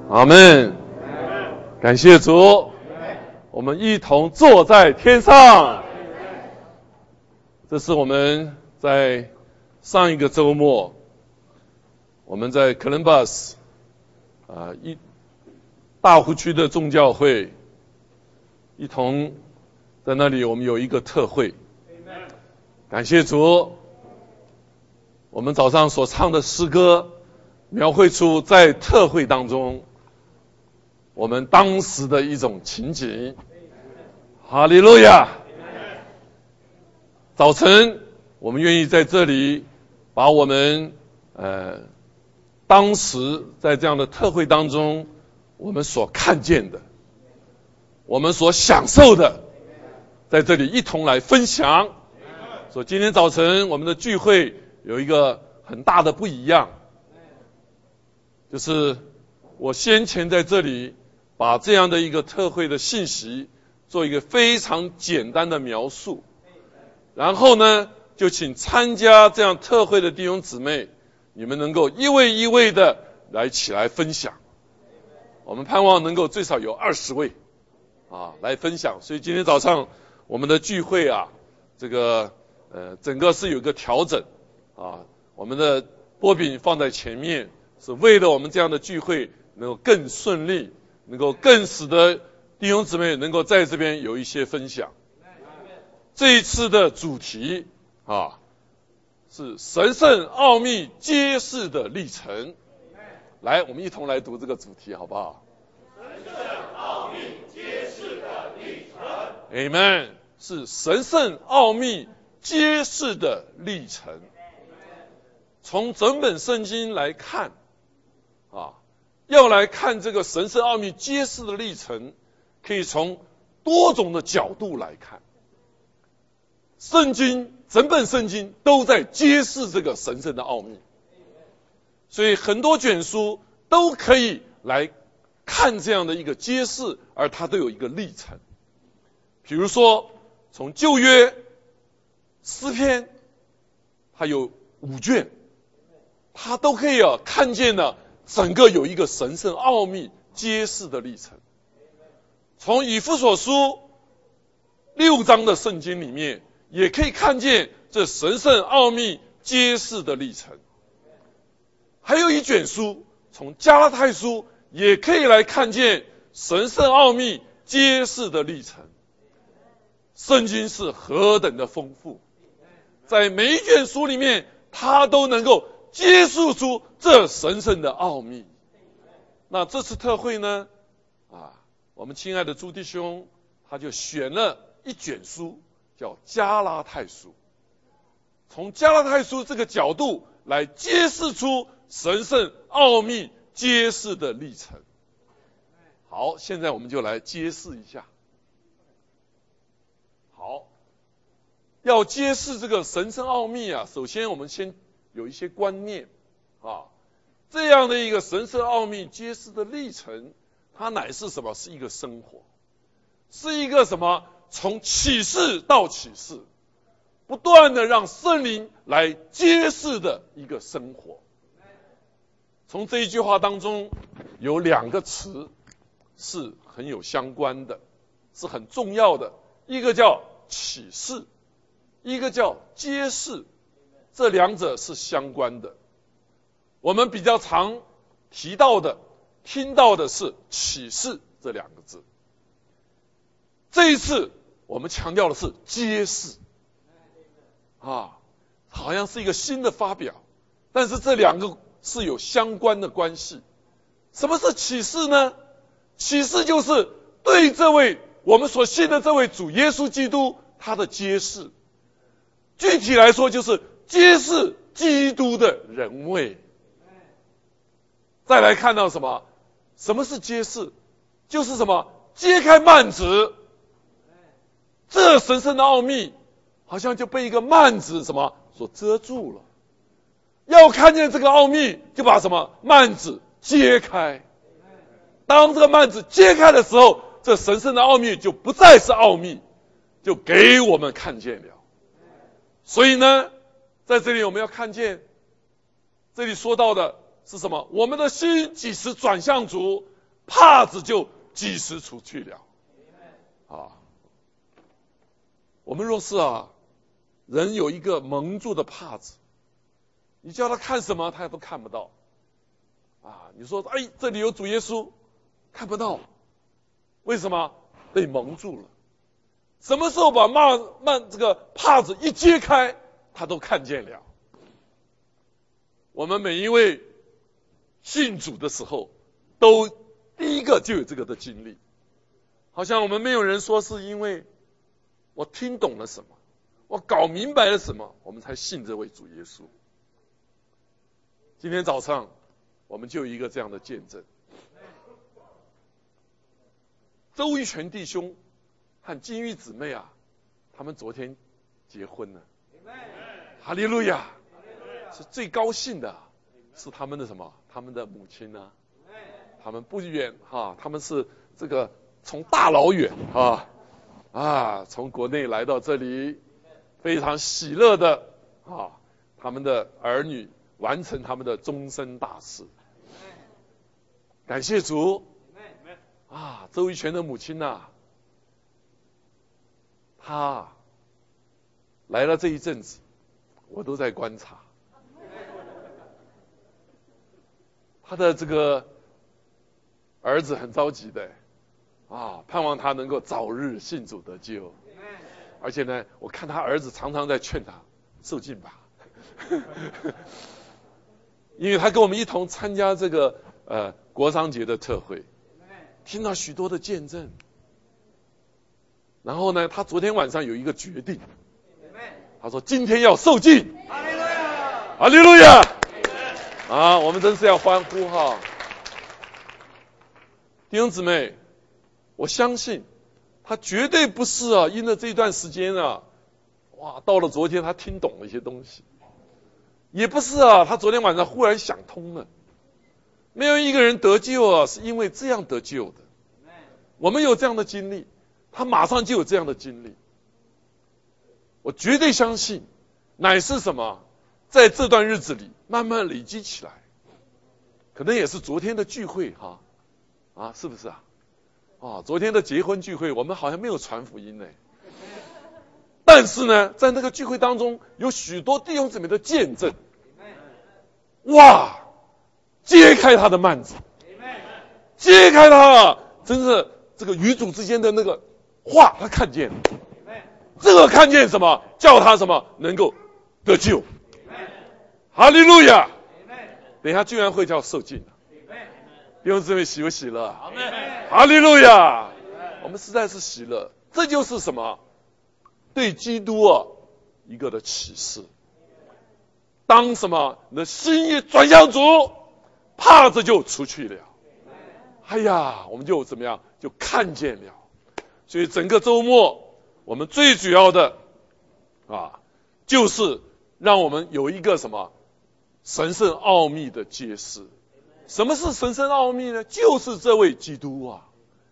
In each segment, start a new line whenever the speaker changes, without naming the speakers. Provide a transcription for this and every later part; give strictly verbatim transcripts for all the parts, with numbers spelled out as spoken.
阿们。感谢主，我们一同坐在天上。这是我们在上一个周末，我们在 Columbus 啊一大湖区的众教会一同在那里，我们有一个特会。感谢主，我们早上所唱的诗歌描绘出在特会当中我们当时的一种情景。哈利路亚！早晨我们愿意在这里把我们呃当时在这样的特会当中我们所看见的，我们所享受的，在这里一同来分享。所以今天早晨我们的聚会有一个很大的不一样，就是我先前在这里把这样的一个特会的信息做一个非常简单的描述，然后呢就请参加这样特会的弟兄姊妹，你们能够一位一位的来起来分享。我们盼望能够最少有二十位啊来分享。所以今天早上我们的聚会啊，这个呃整个是有个调整啊，我们的波饼放在前面，是为了我们这样的聚会能够更顺利，能够更使得弟兄姊妹能够在这边有一些分享。这一次的主题啊是神圣奥秘揭示的历程。来，我们一同来读这个主题好不好？
神圣奥秘揭示的历程。
Amen， 是神圣奥秘揭示的历程。从整本圣经来看啊，要来看这个神圣奥秘揭示的历程，可以从多种的角度来看。圣经整本圣经都在揭示这个神圣的奥秘，所以很多卷书都可以来看这样的一个揭示，而它都有一个历程。比如说从旧约诗篇，它有五卷，它都可以啊看见了整个有一个神圣奥秘揭示的历程。从以弗所书六章的圣经里面也可以看见这神圣奥秘揭示的历程。还有一卷书从加拉太书也可以来看见神圣奥秘揭示的历程。圣经是何等的丰富，在每一卷书里面它都能够揭示出这神圣的奥秘。那这次特会呢啊，我们亲爱的朱弟兄他就选了一卷书叫加拉太书，从加拉太书这个角度来揭示出神圣奥秘揭示的历程。好，现在我们就来揭示一下。好，要揭示这个神圣奥秘啊，首先我们先有一些观念啊，这样的一个神圣奥秘揭示的历程，它乃是什么？是一个生活，是一个什么？从启示到启示，不断的让圣灵来揭示的一个生活。从这一句话当中有两个词是很有相关的，是很重要的，一个叫启示，一个叫揭示，这两者是相关的。我们比较常提到的听到的是启示这两个字，这一次我们强调的是揭示啊，好像是一个新的发表，但是这两个是有相关的关系。什么是启示呢？启示就是对这位我们所信的这位主耶稣基督他的揭示，具体来说就是揭示基督的人位。再来看到什么？什么是揭示？就是什么？揭开幔子，这神圣的奥秘好像就被一个幔子什么所遮住了。要看见这个奥秘，就把什么幔子揭开。当这个幔子揭开的时候，这神圣的奥秘就不再是奥秘，就给我们看见了。所以呢，在这里我们要看见，这里说到的是什么？我们的心几时转向主， 帕子就即时除去了。啊，我们若是啊，人有一个蒙住的帕子，你叫他看什么，他都看不到。啊，你说，哎，这里有主耶稣，看不到，为什么？被蒙住了。什么时候把幔幔这个帕子一揭开，他都看见了。我们每一位信主的时候，都第一个就有这个的经历。好像我们没有人说是因为我听懂了什么，我搞明白了什么，我们才信这位主耶稣。今天早上我们就有一个这样的见证，周一全弟兄和金玉姊妹啊，他们昨天结婚了，哈利路亚！是最高兴的是他们的什么？他们的母亲呢、啊？他们不远哈，他们是这个从大老远啊啊，从国内来到这里，非常喜乐的啊，他们的儿女完成他们的终身大事。感谢主啊！周一全的母亲呐、啊，她来了这一阵子，我都在观察。他的这个儿子很着急的啊，盼望他能够早日信主得救。而且呢，我看他儿子常常在劝他受浸吧，因为他跟我们一同参加这个呃国商节的特会，听到许多的见证。然后呢，他昨天晚上有一个决定，他说今天要受浸。哈利路亚！哈利路亚！啊，我们真是要欢呼哈！弟兄姊妹，我相信他绝对不是啊，因为这一段时间啊，哇，到了昨天他听懂了一些东西，也不是啊，他昨天晚上忽然想通了。没有一个人得救啊，是因为这样得救的。我们有这样的经历，他马上就有这样的经历。我绝对相信，乃是什么？在这段日子里慢慢累积起来，可能也是昨天的聚会哈，啊，是不是啊？啊，昨天的结婚聚会，我们好像没有传福音呢。但是呢，在那个聚会当中，有许多弟兄姊妹的见证，哇，揭开他的幔子，揭开他，真是这个与主之间的那个话，他看见了。这个看见什么？叫他什么能够得救。哈利路亚！等一下居然会叫受尽了，弟兄姊妹喜不喜乐？哈利路亚！我们实在是喜乐，这就是什么？对基督啊一个的启示。当什么你的心意转向主，帕子就出去了。哎呀，我们就怎么样？就看见了。所以整个周末，我们最主要的啊，就是让我们有一个什么？神圣奥秘的揭示。什么是神圣奥秘呢？就是这位基督啊。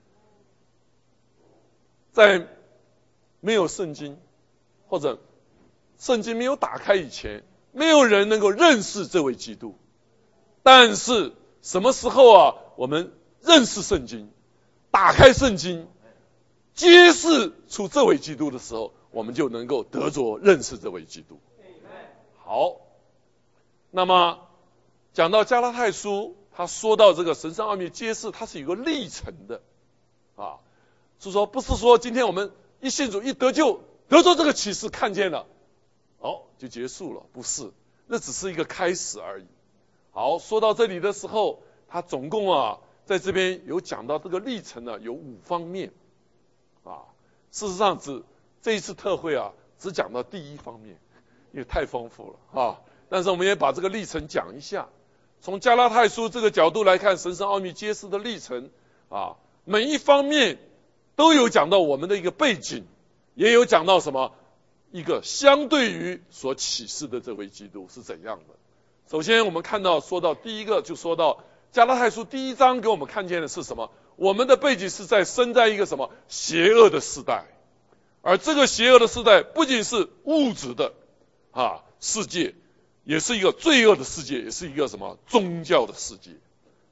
在没有圣经或者圣经没有打开以前，没有人能够认识这位基督。但是什么时候啊，我们认识圣经，打开圣经，揭示出这位基督的时候，我们就能够得着认识这位基督。好，那么讲到加拉太书，他说到这个神圣奥秘揭示，它是有个历程的啊，是说不是说今天我们一信主一得救，得着这个启示看见了，哦就结束了，不是，那只是一个开始而已。好，说到这里的时候，他总共啊在这边有讲到这个历程呢，有五方面啊。事实上只这一次特会啊，只讲到第一方面，因为太丰富了啊。但是我们也把这个历程讲一下。从加拉太书这个角度来看，神圣奥秘揭示的历程啊，每一方面都有讲到我们的一个背景，也有讲到什么一个相对于所启示的这位基督是怎样的。首先我们看到说到第一个，就说到加拉太书第一章给我们看见的是什么？我们的背景是在生在一个什么邪恶的时代，而这个邪恶的时代不仅是物质的啊世界，也是一个罪恶的世界，也是一个什么宗教的世界。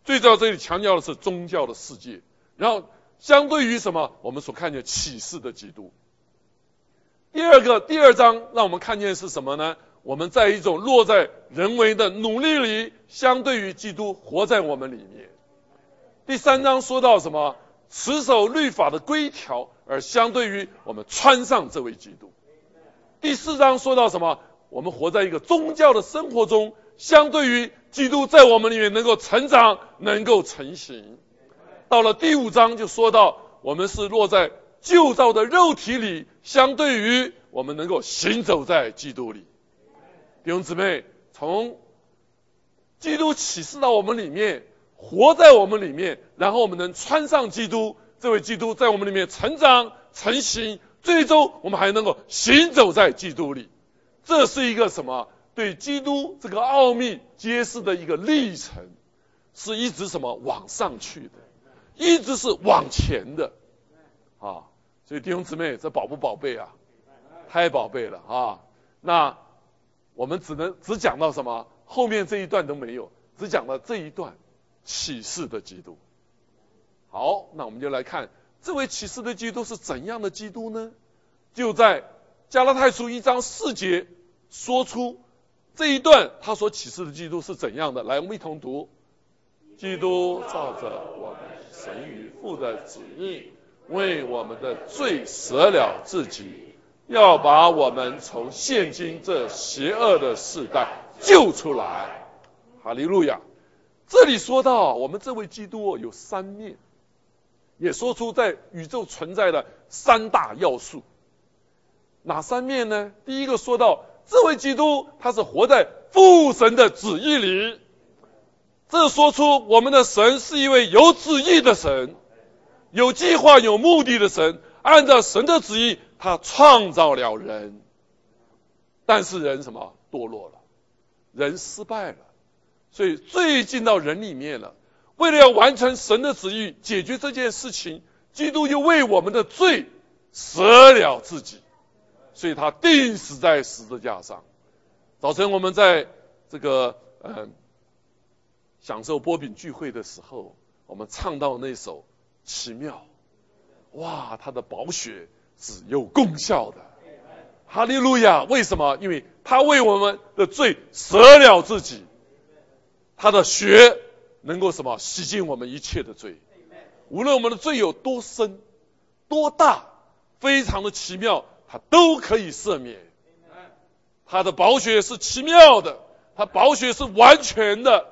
最重要这里强调的是宗教的世界，然后相对于什么？我们所看见启示的基督。第二个第二章让我们看见是什么呢？我们在一种落在人为的努力里，相对于基督活在我们里面。第三章说到什么？持守律法的规条，而相对于我们穿上这位基督。第四章说到什么？我们活在一个宗教的生活中，相对于基督在我们里面能够成长，能够成型。到了第五章就说到，我们是落在旧造的肉体里，相对于我们能够行走在基督里。弟兄姊妹，从基督启示到我们里面，活在我们里面，然后我们能穿上基督，这位基督在我们里面成长成型，最终我们还能够行走在基督里。这是一个什么？对基督这个奥秘揭示的一个历程，是一直什么往上去的，一直是往前的啊！所以弟兄姊妹，这宝不宝贝啊？太宝贝了啊！那我们只能只讲到什么？后面这一段都没有，只讲到这一段启示的基督。好，那我们就来看这位启示的基督是怎样的基督呢？就在加拉太书一章四节说出这一段他所启示的基督是怎样的。来，我们一同读：基督照着我们神与父的旨意，为我们的罪舍了自己，要把我们从现今这邪恶的世代救出来。哈利路亚！这里说到我们这位基督有三面，也说出在宇宙存在的三大要素。哪三面呢？第一个说到这位基督他是活在父神的旨意里，这说出我们的神是一位有旨意的神，有计划有目的的神，按照神的旨意他创造了人，但是人什么？堕落了，人失败了，所以罪进到人里面了。为了要完成神的旨意，解决这件事情，基督又为我们的罪舍了自己，所以他钉死在十字架上。早晨我们在这个呃享受波饼聚会的时候，我们唱到那首奇妙，哇，他的宝血是有功效的。哈利路亚！为什么？因为他为我们的罪舍了自己，他的血能够什么？洗净我们一切的罪。无论我们的罪有多深多大，非常的奇妙，他都可以赦免。他的宝血是奇妙的，他宝血是完全的。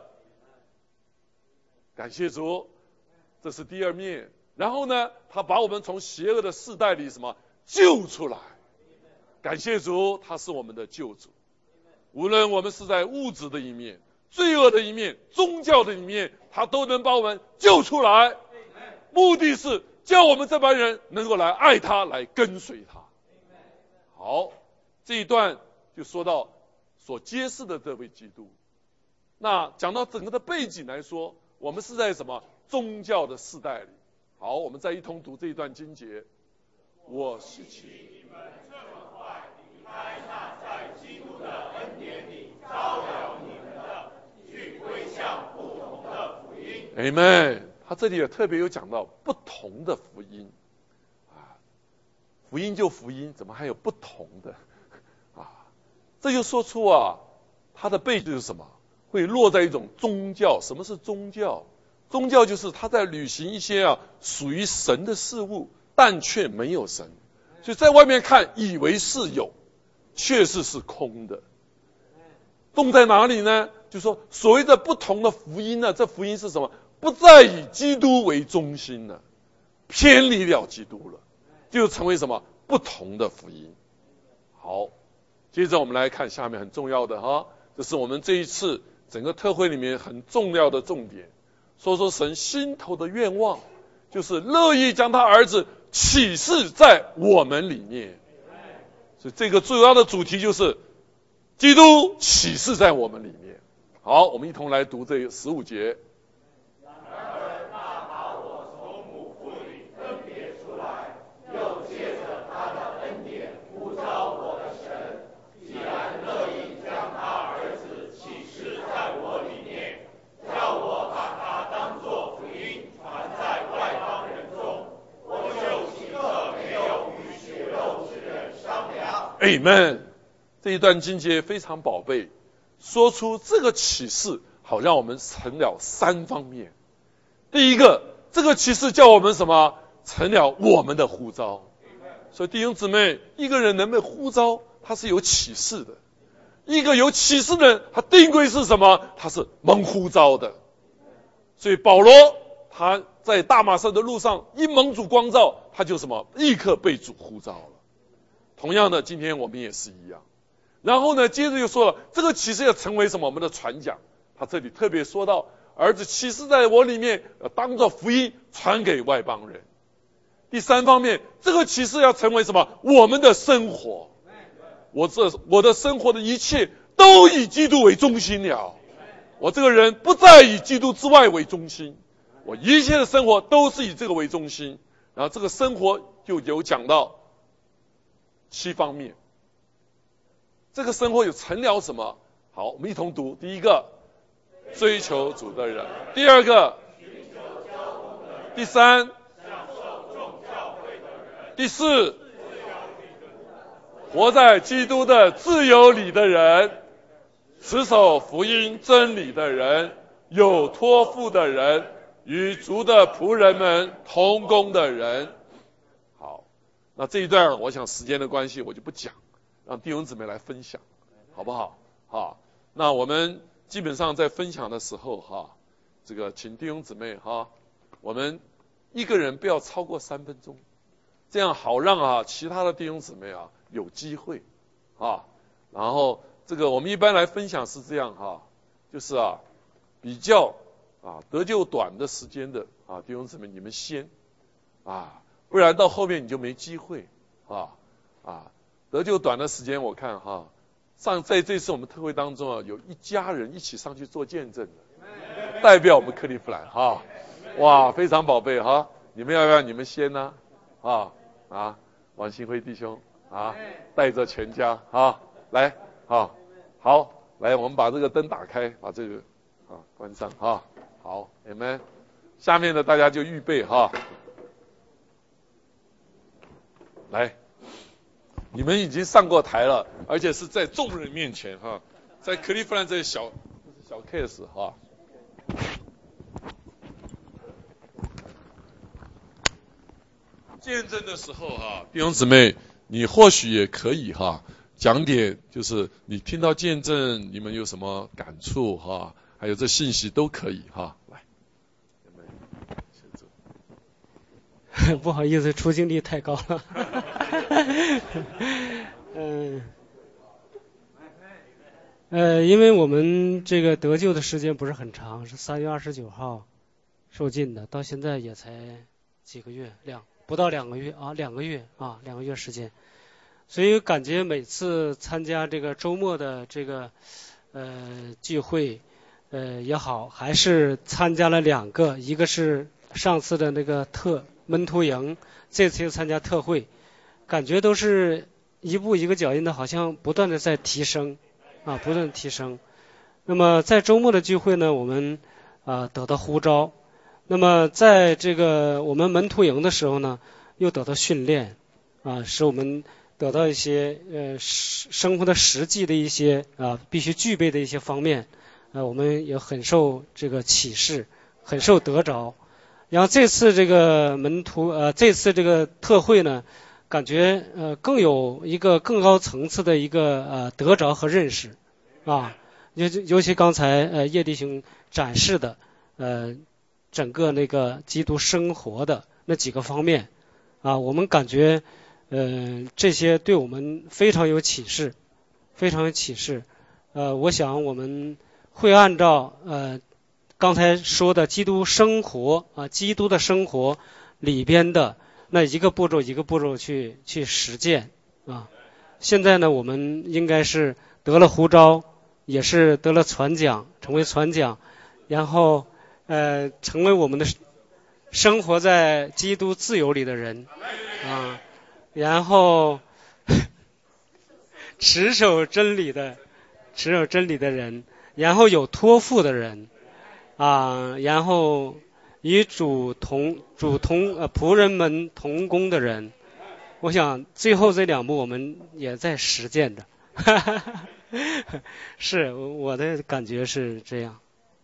感谢主，这是第二面。然后呢，他把我们从邪恶的世代里什么救出来。感谢主，他是我们的救主。无论我们是在物质的一面、罪恶的一面、宗教的一面，他都能把我们救出来。目的是叫我们这帮人能够来爱他，来跟随他。好，这一段就说到所揭示的这位基督。那讲到整个的背景来说，我们是在什么宗教的世代里。好，我们再一同读这一段经节。我是其
你们这么快离开那在基督的恩典里招了你们的，去归向不同的福音。
Amen。他这里也特别有讲到不同的福音啊，福音就福音，怎么还有不同的啊？这就说出啊，他的背景是什么？会落在一种宗教。什么是宗教？宗教就是他在履行一些啊属于神的事物，但却没有神，所以在外面看以为是有，确实是空的。重在哪里呢？就是说所谓的不同的福音呢，这福音是什么？不再以基督为中心了，偏离了基督了，就成为什么？不同的福音。好，接着我们来看下面很重要的哈，这是我们这一次整个特会里面很重要的重点。说说神心头的愿望，就是乐意将他儿子启示在我们里面。所以这个主要的主题就是基督启示在我们里面。好，我们一同来读这十五节。 Amen。这一段经节非常宝贝，说出这个启示，好让我们成了三方面。第一个，这个启示叫我们什么？成了我们的呼召。所以弟兄姊妹，一个人能被呼召，他是有启示的。一个有启示的人，他定规是什么？他是蒙呼召的。所以保罗他在大马色的路上一蒙主光照，他就什么？立刻被主呼召了。同样的，今天我们也是一样。然后呢，接着又说了，这个启示要成为什么？我们的传讲。他这里特别说到，儿子启示在我里面，要当作福音传给外邦人。第三方面，这个启示要成为什么？我们的生活。我这我的生活的一切都以基督为中心了。我这个人不再以基督之外为中心，我一切的生活都是以这个为中心。然后这个生活就有讲到七方面。这个生活有成了什么？好，我们一同读。第一个，追求主的人；第二个，第三，第四，活在基督的自由里的人，持守福音真理的人，有托付的人，与主的仆人们同工的人。好，那这一段我想时间的关系我就不讲，让弟兄姊妹来分享，好不好？好，那我们基本上在分享的时候哈，这个请弟兄姊妹哈，我们一个人不要超过三分钟，这样好让啊其他的弟兄姊妹啊有机会啊。然后这个我们一般来分享是这样哈，就是啊比较啊得救短的时间的啊弟兄姊妹你们先啊，不然到后面你就没机会啊啊得救短的时间我看哈，上在这次我们特会当中啊有一家人一起上去做见证的，代表我们克利夫兰哈，哇非常宝贝哈，你们要不要你们先呢？啊啊王新辉弟兄啊带着全家啊来啊好来我们把这个灯打开，把这个啊关上啊好 Amen。 下面的大家就预备哈，来你们已经上过台了，而且是在众人面前哈，在克利夫兰这小小 case 哈。见证的时候哈，弟兄姊妹，你或许也可以哈，讲点就是你听到见证，你们有什么感触哈，还有这信息都可以哈。来，
不好意思，出镜率太高了。嗯，呃，因为我们这个得救的时间不是很长，是三月二十九号受浸的，到现在也才几个月，两不到两个月啊，两个月啊，两个月时间，所以感觉每次参加这个周末的这个呃聚会呃也好，还是参加了两个，一个是上次的那个特门徒营，这次又参加特会，感觉都是一步一个脚印的，好像不断的在提升啊，不断的提升。那么在周末的聚会呢，我们啊得到呼召。那么在这个我们门徒营的时候呢，又得到训练啊，使我们得到一些呃生活的实际的一些啊必须具备的一些方面啊，我们也很受这个启示，很受得着。然后这次这个门徒呃这次这个特会呢，感觉呃更有一个更高层次的一个呃得着和认识啊，尤尤其刚才呃叶弟兄展示的呃。整个那个基督生活的那几个方面啊，我们感觉呃这些对我们非常有启示，非常有启示。呃，我想我们会按照呃刚才说的基督生活啊，基督的生活里边的那一个步骤一个步骤去去实践啊。现在呢，我们应该是得了呼召，也是得了传讲，成为传讲，然后。呃，成为我们的生活在基督自由里的人啊，然后持守真理的持守真理的人，然后有托付的人啊，然后与主同主同呃仆人们同工的人我想最后这两步我们也在实践着。是我的感觉是这样。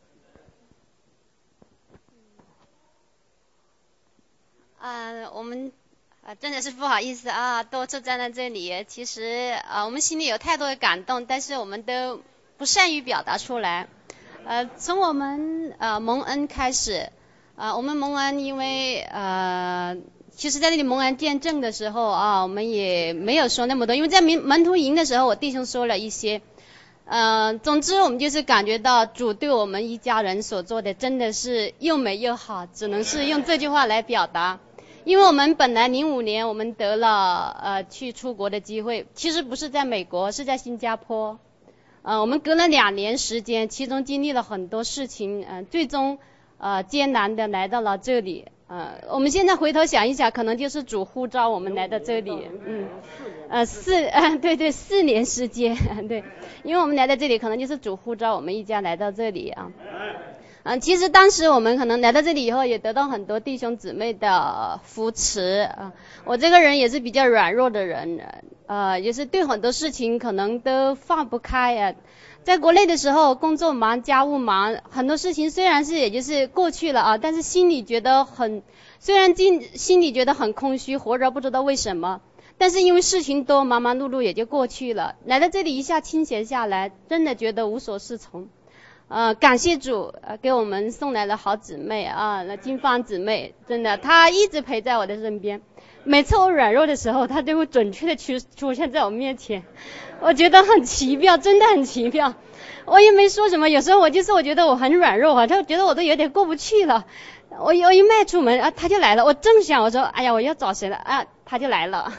呃，我们呃真的是不好意思啊，多次站在这里。其实呃我们心里有太多的感动，但是我们都不善于表达出来。呃，从我们呃蒙恩开始，呃我们蒙恩因为呃。其实在那里蒙恩见证的时候啊，我们也没有说那么多，因为在门门徒营的时候，我弟兄说了一些。呃，总之我们就是感觉到主对我们一家人所做的真的是又美又好，只能是用这句话来表达。因为我们本来零五年我们得了呃去出国的机会，其实不是在美国，是在新加坡。呃，我们隔了两年时间，其中经历了很多事情，呃，最终呃艰难的来到了这里。呃，我们现在回头想一想，可能就是主呼召我们来到这里，嗯，呃，四，呃，对对，四年时间，对，因为我们来到这里，可能就是主呼召我们一家来到这里啊。嗯、呃，其实当时我们可能来到这里以后，也得到很多弟兄姊妹的扶持啊、呃。我这个人也是比较软弱的人，呃，也是对很多事情可能都放不开啊。在国内的时候，工作忙，家务忙，很多事情虽然是也就是过去了啊，但是心里觉得很，虽然心心里觉得很空虚，活着不知道为什么，但是因为事情多，忙忙碌碌也就过去了。来到这里一下清闲下来，真的觉得无所适从。呃，感谢主，呃，给我们送来了好姊妹啊，那金芳姊妹，真的，她一直陪在我的身边。每次我软弱的时候，她都会准确的出出现在我面前，我觉得很奇妙，真的很奇妙。我也没说什么，有时候我就是我觉得我很软弱啊，她觉得我都有点过不去了。我我一迈出门啊，她就来了。我正想我说，哎呀，我要找谁了啊，她就来了。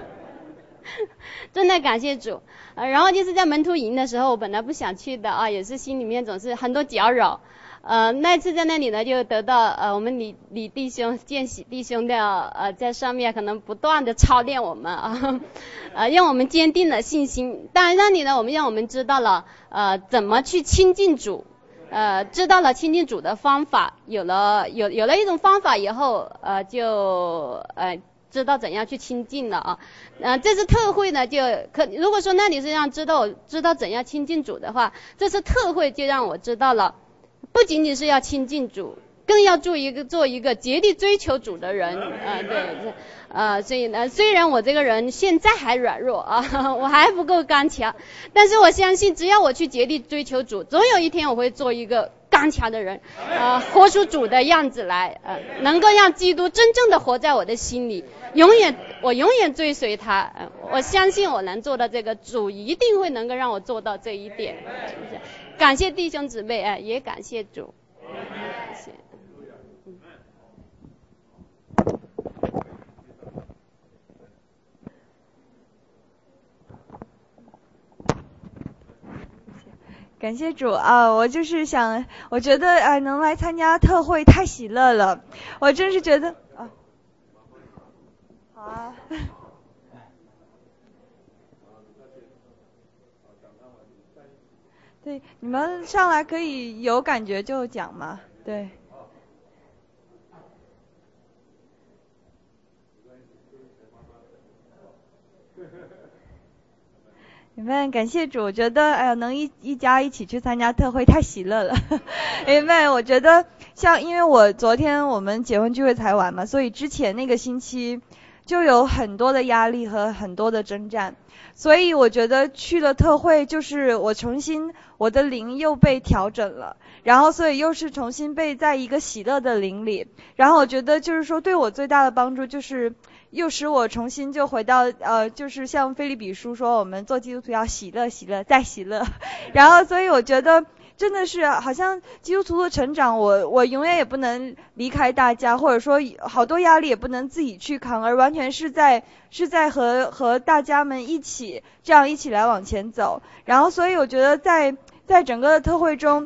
真的感谢主。呃，然后就是在门徒营的时候，我本来不想去的啊，也是心里面总是很多搅扰。呃，那次在那里呢，就得到呃我们李李弟兄、建喜弟兄的呃在上面可能不断的操练我们啊，呃让我们坚定了信心。当然那里呢，我们让我们知道了呃怎么去亲近主，呃知道了亲近主的方法，有了有有了一种方法以后，呃就呃。知道怎样去亲近了啊，呃，这次特会呢，就可如果说那你是让知道知道怎样亲近主的话，这次特会就让我知道了，不仅仅是要亲近主，更要做一个做一个竭力追求主的人啊、呃，对，呃，所以呢，虽然我这个人现在还软弱啊，我还不够刚强，但是我相信，只要我去竭力追求主，总有一天我会做一个刚强的人，呃，活出主的样子来，呃，能够让基督真正的活在我的心里。永远，我永远追随他，呃，我相信我能做到这个，主一定会能够让我做到这一点。感谢弟兄姊妹，哎、呃，也感谢主。感谢。
感谢主啊！我就是想，我觉得啊、呃，能来参加特会太喜乐了，我真是觉得啊。好啊。对，你们上来可以有感觉就讲嘛，对。你们感谢主，我觉得哎呀，能一一家一起去参加特会太喜乐了。因为我觉得像，因为我昨天我们结婚聚会才完嘛，所以之前那个星期就有很多的压力和很多的征战，所以我觉得去了特会，就是我重新我的灵又被调整了，然后所以又是重新被在一个喜乐的灵里，然后我觉得就是说对我最大的帮助就是又使我重新就回到呃，就是像腓立比书说我们做基督徒要喜乐喜乐再喜乐，然后所以我觉得真的是好像基督徒的成长，我我永远也不能离开大家，或者说好多压力也不能自己去扛，而完全是在是在和和大家们一起这样一起来往前走。然后所以我觉得在在整个的特会中，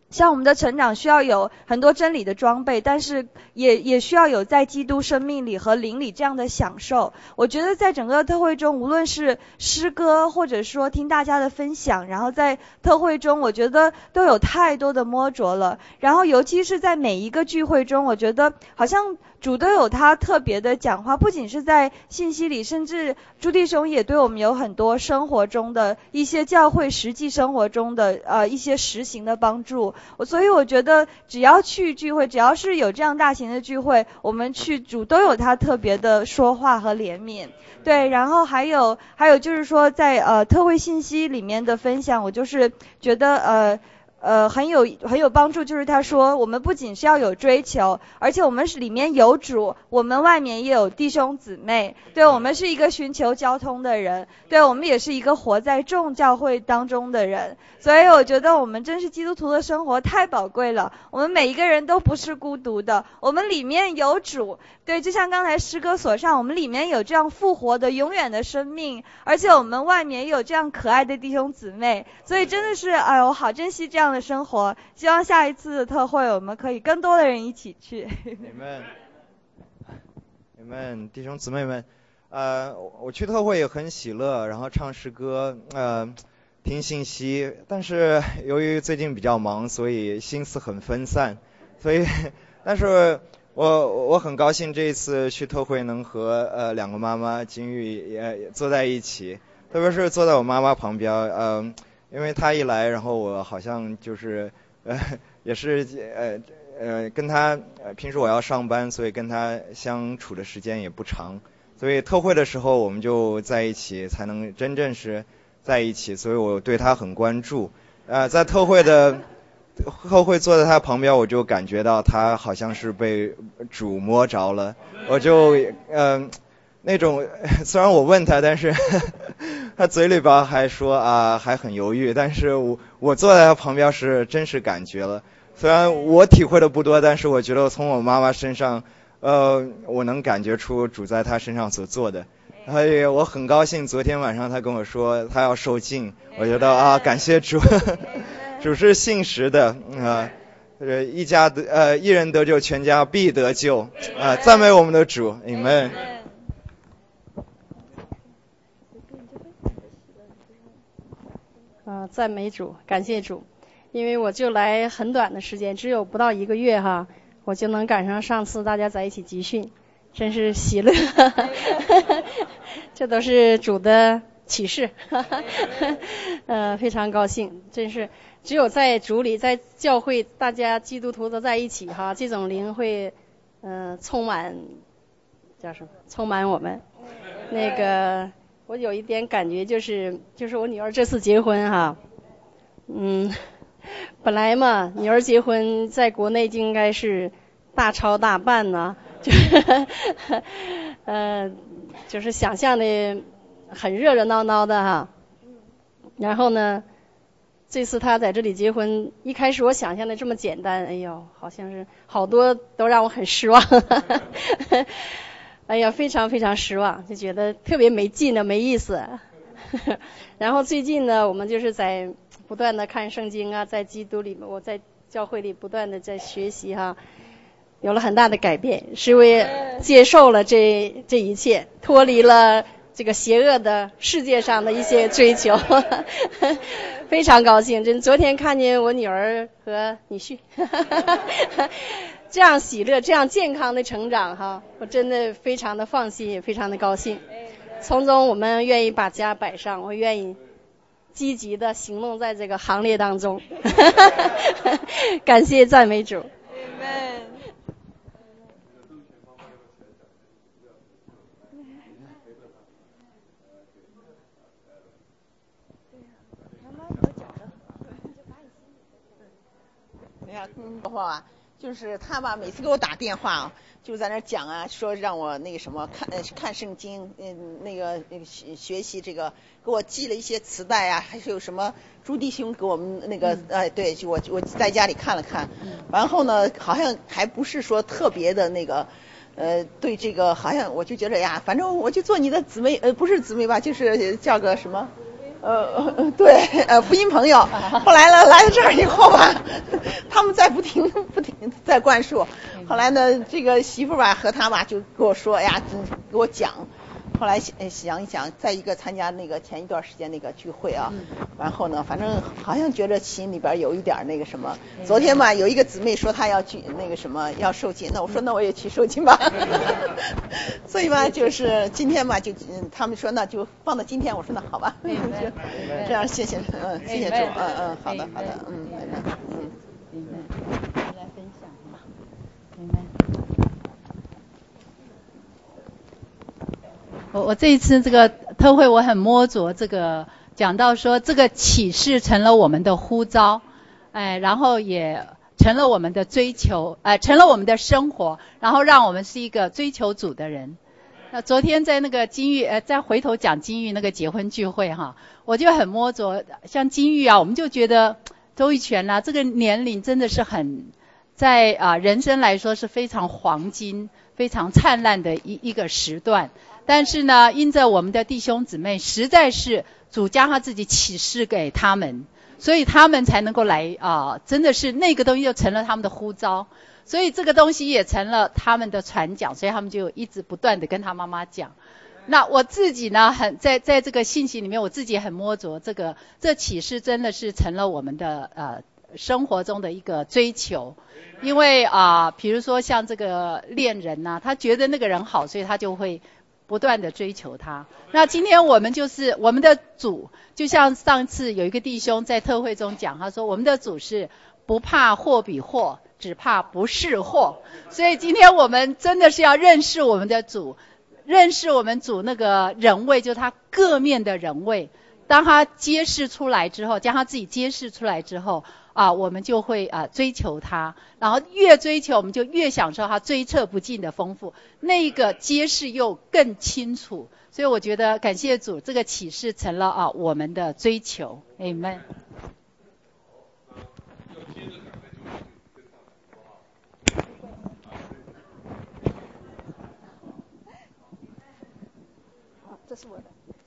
像我们的成长需要有很多真理的装备，但是也也需要有在基督生命里和灵里这样的享受。我觉得在整个特会中，无论是诗歌或者说听大家的分享，然后在特会中我觉得都有太多的摸着了。然后尤其是在每一个聚会中，我觉得好像主都有他特别的讲话，不仅是在信息里，甚至朱弟兄也对我们有很多生活中的一些教会实际生活中的呃一些实行的帮助。所以我觉得只要去聚会，只要是有这样大型的聚会，我们去主都有他特别的说话和怜悯。对，然后还有还有就是说在呃特会信息里面的分享，我就是觉得呃呃很有很有帮助，就是他说我们不仅是要有追求，而且我们是里面有主，我们外面也有弟兄姊妹。对，我们是一个寻求交通的人，对，我们也是一个活在众教会当中的人。所以我觉得我们真是基督徒的生活太宝贵了，我们每一个人都不是孤独的，我们里面有主。对，就像刚才诗歌所唱，我们里面有这样复活的永远的生命，而且我们外面也有这样可爱的弟兄姊妹。所以真的是哎呦，好珍惜这样的生活，希望下一次的特会我们可以更多的人一起去。
你们你们弟兄姊妹们，呃我去特会也很喜乐，然后唱诗歌，呃听信息，但是由于最近比较忙，所以心思很分散，所以但是我我很高兴这一次去特会能和呃两个妈妈金玉也坐在一起，特别是坐在我妈妈旁边，嗯、呃，因为她一来，然后我好像就是呃也是呃呃跟她呃平时我要上班，所以跟她相处的时间也不长，所以特会的时候我们就在一起，才能真正是在一起，所以我对他很关注。呃，在特会的特会坐在他旁边，我就感觉到他好像是被主摸着了，我就嗯、呃、那种虽然我问他，但是他嘴里边还说啊还很犹豫，但是我我坐在他旁边是真实感觉了。虽然我体会的不多，但是我觉得从我妈妈身上，呃，我能感觉出主在他身上所做的。所以我很高兴，昨天晚上他跟我说他要受浸，我觉得啊，感谢主，主是信实的啊，呃，一家得呃一人得救，全家必得救啊，赞美我们的主 ，Amen。
啊，赞美主，感谢主，因为我就来很短的时间，只有不到一个月哈，我就能赶上上次大家在一起集训。真是喜乐，这都是主的启示，呃，非常高兴，真是只有在主里，在教会，大家基督徒都在一起哈，这种灵会，嗯、呃，充满，叫什么？充满我们。那个，我有一点感觉就是，就是我女儿这次结婚哈，嗯，本来嘛，女儿结婚在国内就应该是大操大办呢。就是呃，就是想象的很热热闹闹的哈。然后呢，这次他在这里结婚，一开始我想象的这么简单，哎呦，好像是好多都让我很失望。哎呀，非常非常失望，就觉得特别没劲的，没意思。然后最近呢，我们就是在不断的看圣经啊，在基督里面，我在教会里不断的在学习哈。有了很大的改变，是因为接受了这这一切，脱离了这个邪恶的世界上的一些追求，非常高兴。真昨天看见我女儿和女婿这样喜乐、这样健康的成长哈，我真的非常的放心，也非常的高兴。从中我们愿意把家摆上，我愿意积极的行动在这个行列当中。感谢赞美主。
嗯，的话就是他吧，每次给我打电话，就在那讲啊，说让我那个什么看看圣经，嗯，那个那个学学习这个，给我寄了一些磁带啊，还是有什么朱弟兄给我们那个，哎，对，就我我在家里看了看，然后呢，好像还不是说特别的那个，呃，对这个好像我就觉得呀，反正我就做你的姊妹，呃，不是姊妹吧，就是叫个什么。 呃呃对呃福音朋友，后来呢来到这儿以后吧，他们在不停不停在灌输，后来呢这个媳妇吧和他吧就跟我说，哎呀给我讲。后来想一想，再一个参加那个前一段时间那个聚会啊，然后呢，反正好像觉得心里边有一点那个什么。昨天吧，有一个姊妹说她要去那个什么要受浸，那我说那我也去受浸吧。所以吧，就是今天吧，就他们说那就放到今天，我说那好吧，就这样，谢谢，嗯，谢谢主，嗯嗯，好的好的，嗯嗯嗯。
来分享吧，明白。我我这一次这个特会我很摸着这个讲到说这个启示成了我们的呼召，哎，然后也成了我们的追求，呃，成了我们的生活，然后让我们是一个追求主的人。那昨天在那个金玉，呃，再回头讲金玉那个结婚聚会哈，我就很摸着，像金玉啊，我们就觉得周玉泉啊，这个年龄真的是很在啊、呃、人生来说是非常黄金、非常灿烂的一一个时段。但是呢，因着我们的弟兄姊妹实在是主将他自己启示给他们，所以他们才能够来啊、呃，真的是那个东西就成了他们的呼召，所以这个东西也成了他们的传讲，所以他们就一直不断的跟他妈妈讲。那我自己呢，很在在这个信息里面，我自己也很摸着这个这启示真的是成了我们的呃生活中的一个追求。因为啊、呃，比如说像这个恋人呐、啊，他觉得那个人好，所以他就会不断的追求他。那今天我们就是我们的主，就像上次有一个弟兄在特会中讲，他说我们的主是不怕货比货，只怕不是货。所以今天我们真的是要认识我们的主，认识我们主那个人位，就是他各面的人位。当他揭示出来之后，将他自己揭示出来之后啊，我们就会啊追求他，然后越追求我们就越享受他追测不尽的丰富，那个揭示又更清楚。所以我觉得感谢主，这个启示成了啊我们的追求。Amen。
好，这是我的。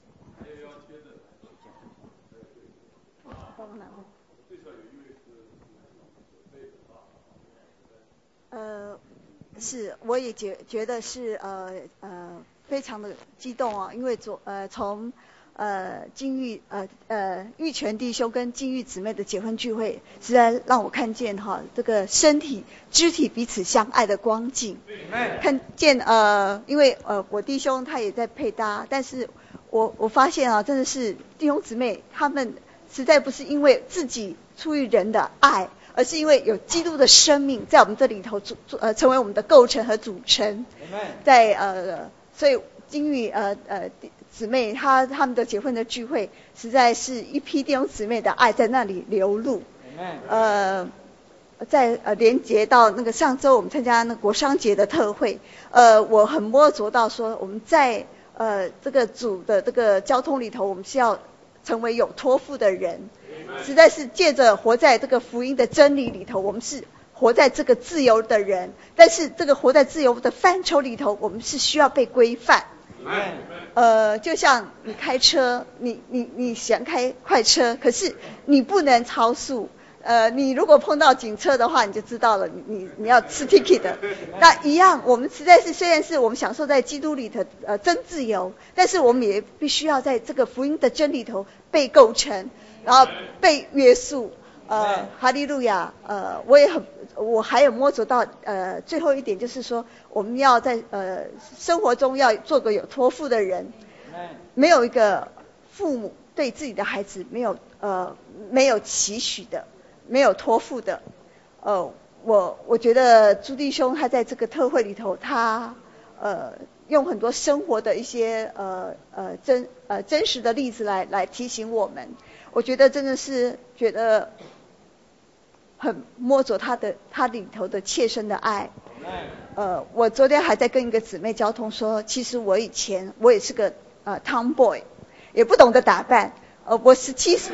呃，是，我也觉觉得是呃呃非常的激动啊，因为昨呃从呃金玉呃呃玉泉弟兄跟金玉姊妹的结婚聚会，实在让我看见哈这个身体肢体彼此相爱的光景，看见呃因为呃我弟兄他也在配搭，但是我我发现啊真的是弟兄姊妹他们实在不是因为自己出于人的爱，而是因为有基督的生命在我们这里头组呃成为我们的构成和组成，在呃所以金玉呃呃姊妹她他们的结婚的聚会，实在是一批弟兄姊妹的爱在那里流露，呃在呃连接到那个上周我们参加那个国商节的特会，呃我很摸着到说我们在呃这个主的这个交通里头，我们是要成为有托付的人。实在是借着活在这个福音的真理里头，我们是活在这个自由的人，但是这个活在自由的范畴里头，我们是需要被规范。呃，就像你开车，你你你想开快车，可是你不能超速。呃，你如果碰到警车的话，你就知道了，你你你要吃 ticket 的。那一样，我们实在是虽然是我们享受在基督里的呃真自由，但是我们也必须要在这个福音的真理头被构成。然后被约束，呃，哈利路亚，呃，我也很，我还有摸着到，呃，最后一点就是说，我们要在呃生活中要做个有托付的人，没有一个父母对自己的孩子没有呃没有期许的，没有托付的，呃，我我觉得朱弟兄他在这个特会里头，他呃用很多生活的一些呃呃真呃真实的例子来来提醒我们。我觉得真的是觉得很摸着他的他里头的切身的爱。呃，我昨天还在跟一个姊妹交通说，其实我以前我也是个呃 tomboy， 也不懂得打扮。呃，我十七岁，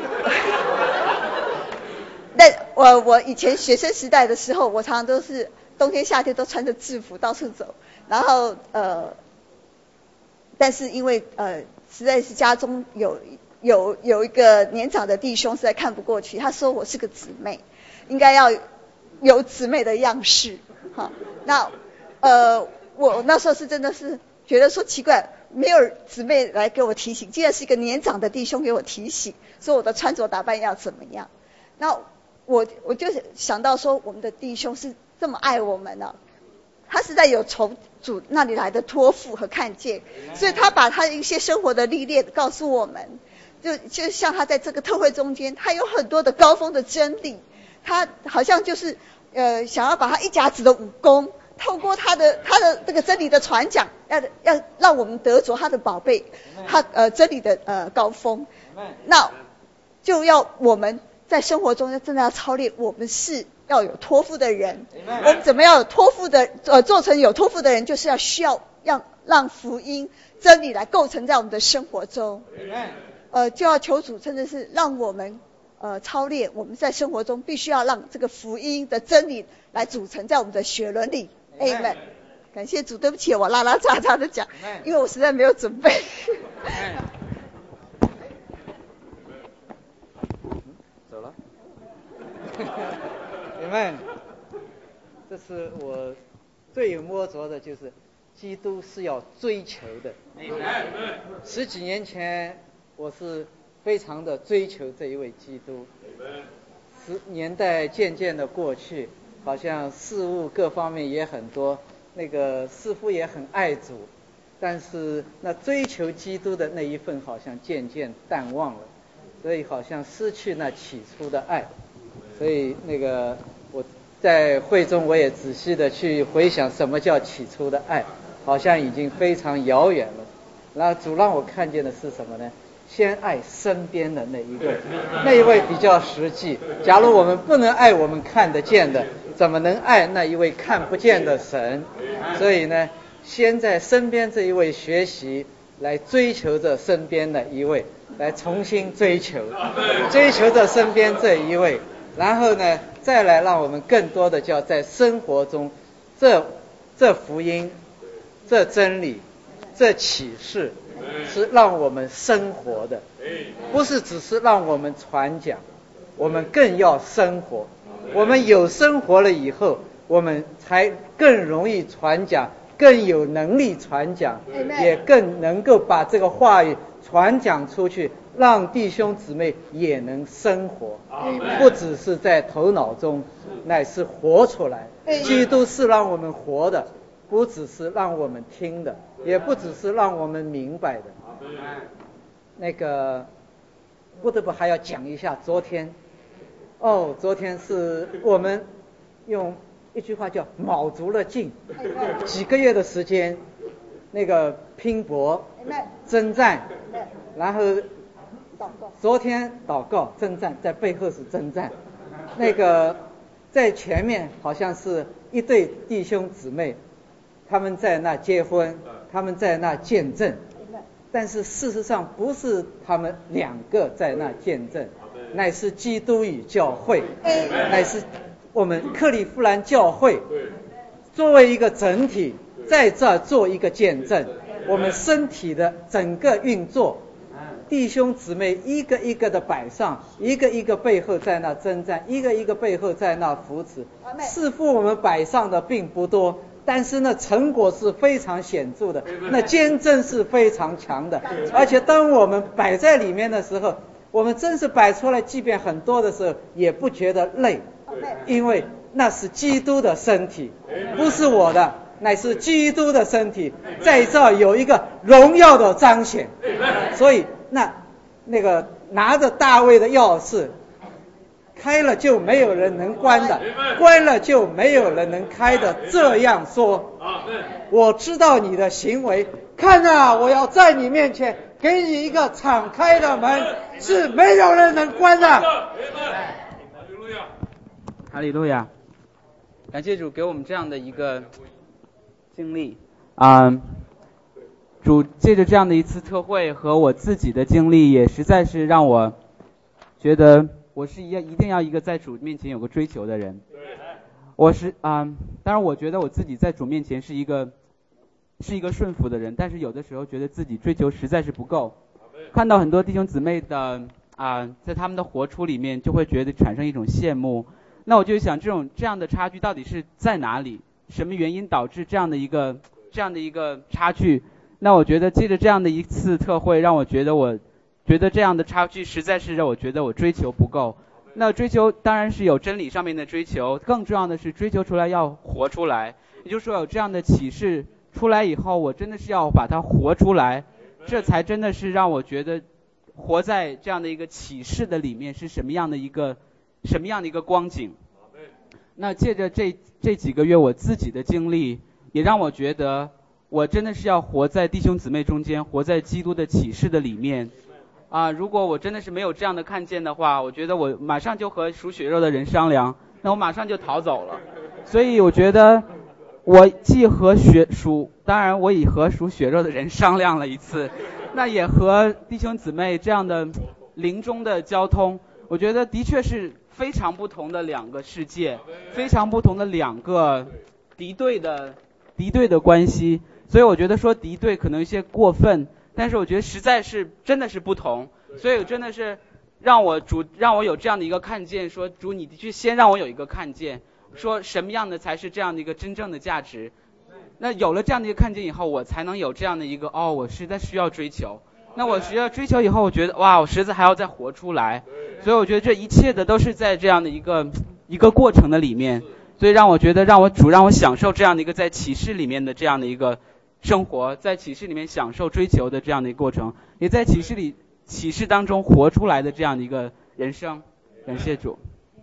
但我我以前学生时代的时候，我常常都是冬天夏天都穿着制服到处走，然后呃，但是因为呃实在是家中有有有一个年长的弟兄实在看不过去，他说我是个姊妹，应该要有姊妹的样式，哈，那呃我那时候是真的是觉得说奇怪，没有姊妹来给我提醒，竟然是一个年长的弟兄给我提醒，说我的穿着打扮要怎么样。那我我就想到说，我们的弟兄是这么爱我们呢、啊，他实在有从主那里来的托付和看见，所以他把他一些生活的历练告诉我们。就就像他在这个特会中间，他有很多的高峰的真理，他好像就是呃想要把他一甲子的武功，透过他的他的这个真理的传讲，要要让我们得着他的宝贝，他呃真理的呃高峰。那就要我们在生活中真的要操练，我们是要有托付的人。我们怎么样有托付的呃做成有托付的人，就是要需要让让福音真理来构成在我们的生活中。呃，就要求主真的是让我们呃操练，我们在生活中必须要让这个福音的真理来组成在我们的血轮里。Amen。感谢主，对不起，我拉拉杂杂的讲，因为我实在没有准备。
走了。Amen。这是我最有摸着的，就是基督是要追求的。十几年前。我是非常的追求这一位基督，十年代渐渐的过去，好像事物各方面也很多，那个似乎也很爱主，但是那追求基督的那一份好像渐渐淡忘了，所以好像失去那起初的爱。所以那个我在会中我也仔细的去回想什么叫起初的爱，好像已经非常遥远了。然后主让我看见的是什么呢？先爱身边的那一位，那一位比较实际。假如我们不能爱我们看得见的，怎么能爱那一位看不见的神？所以呢，先在身边这一位学习，来追求着身边的一位，来重新追求，追求着身边这一位，然后呢，再来让我们更多的叫在生活中，这这福音，这真理，这启示。是让我们生活的，不是只是让我们传讲，我们更要生活。我们有生活了以后，我们才更容易传讲，更有能力传讲，也更能够把这个话语传讲出去，让弟兄姊妹也能生活，不只是在头脑中，乃是活出来。基督是让我们活的，不只是让我们听的，也不只是让我们明白的。那个不得不还要讲一下昨天，哦，昨天是我们用一句话叫卯足了劲，几个月的时间，那个拼搏、征战，然后昨天祷告、征战，在背后是征战。那个在前面好像是一对弟兄姊妹，他们在那结婚，他们在那见证，但是事实上不是他们两个在那见证，乃是基督与教会，乃是我们克利夫兰教会作为一个整体在这做一个见证，我们身体的整个运作，弟兄姊妹一个一个的摆上，一个一个背后在那征战，一个一个背后在那扶持，似乎我们摆上的并不多，但是呢成果是非常显著的，那见证是非常强的，而且当我们摆在里面的时候，我们真是摆出来即便很多的时候也不觉得累，因为那是基督的身体，不是我的，乃是基督的身体，在这有一个荣耀的彰显。所以那那个拿着大卫的钥匙，开了就没有人能关的，关了就没有人能开的，这样说，我知道你的行为，看啊，我要在你面前给你一个敞开的门，是没有人能关的。
哈利路亚，感谢主给我们这样的一个经历啊、嗯！主借着这样的一次特会和我自己的经历，也实在是让我觉得我是一一定要一个在主面前有个追求的人。我是啊、嗯，当然我觉得我自己在主面前是一个是一个顺服的人，但是有的时候觉得自己追求实在是不够， 看到很多弟兄姊妹的啊、呃，在他们的活出里面，就会觉得产生一种羡慕。那我就想，这种这样的差距到底是在哪里？什么原因导致这样的一个这样的一个差距？那我觉得借着这样的一次特会，让我觉得我觉得这样的差距实在是让我觉得我追求不够。那追求当然是有真理上面的追求，更重要的是追求出来要活出来。也就是说，有这样的启示出来以后，我真的是要把它活出来，这才真的是让我觉得活在这样的一个启示的里面是什么样的一个什么样的一个光景。那借着这这几个月我自己的经历，也让我觉得我真的是要活在弟兄姊妹中间，活在基督的启示的里面。啊，如果我真的是没有这样的看见的话，我觉得我马上就和属血肉的人商量，那我马上就逃走了。所以我觉得我既和血属，当然我已和属血肉的人商量了一次，那也和弟兄姊妹这样的灵中的交通，我觉得的确是非常不同的两个世界，非常不同的两个敌对的敌对的关系。所以我觉得说敌对可能有些过分，但是我觉得实在是真的是不同。所以真的是让我主让我有这样的一个看见，说主你的确先让我有一个看见，说什么样的才是这样的一个真正的价值。那有了这样的一个看见以后，我才能有这样的一个哦，我实在需要追求。那我需要追求以后，我觉得哇，我实在还要再活出来。所以我觉得这一切的都是在这样的一个一个过程的里面，所以让我觉得让我主让我享受这样的一个在启示里面的这样的一个生活，在启示里面享受追求的这样的一个过程，也在启示里启示当中活出来的这样的一个人生。感谢主。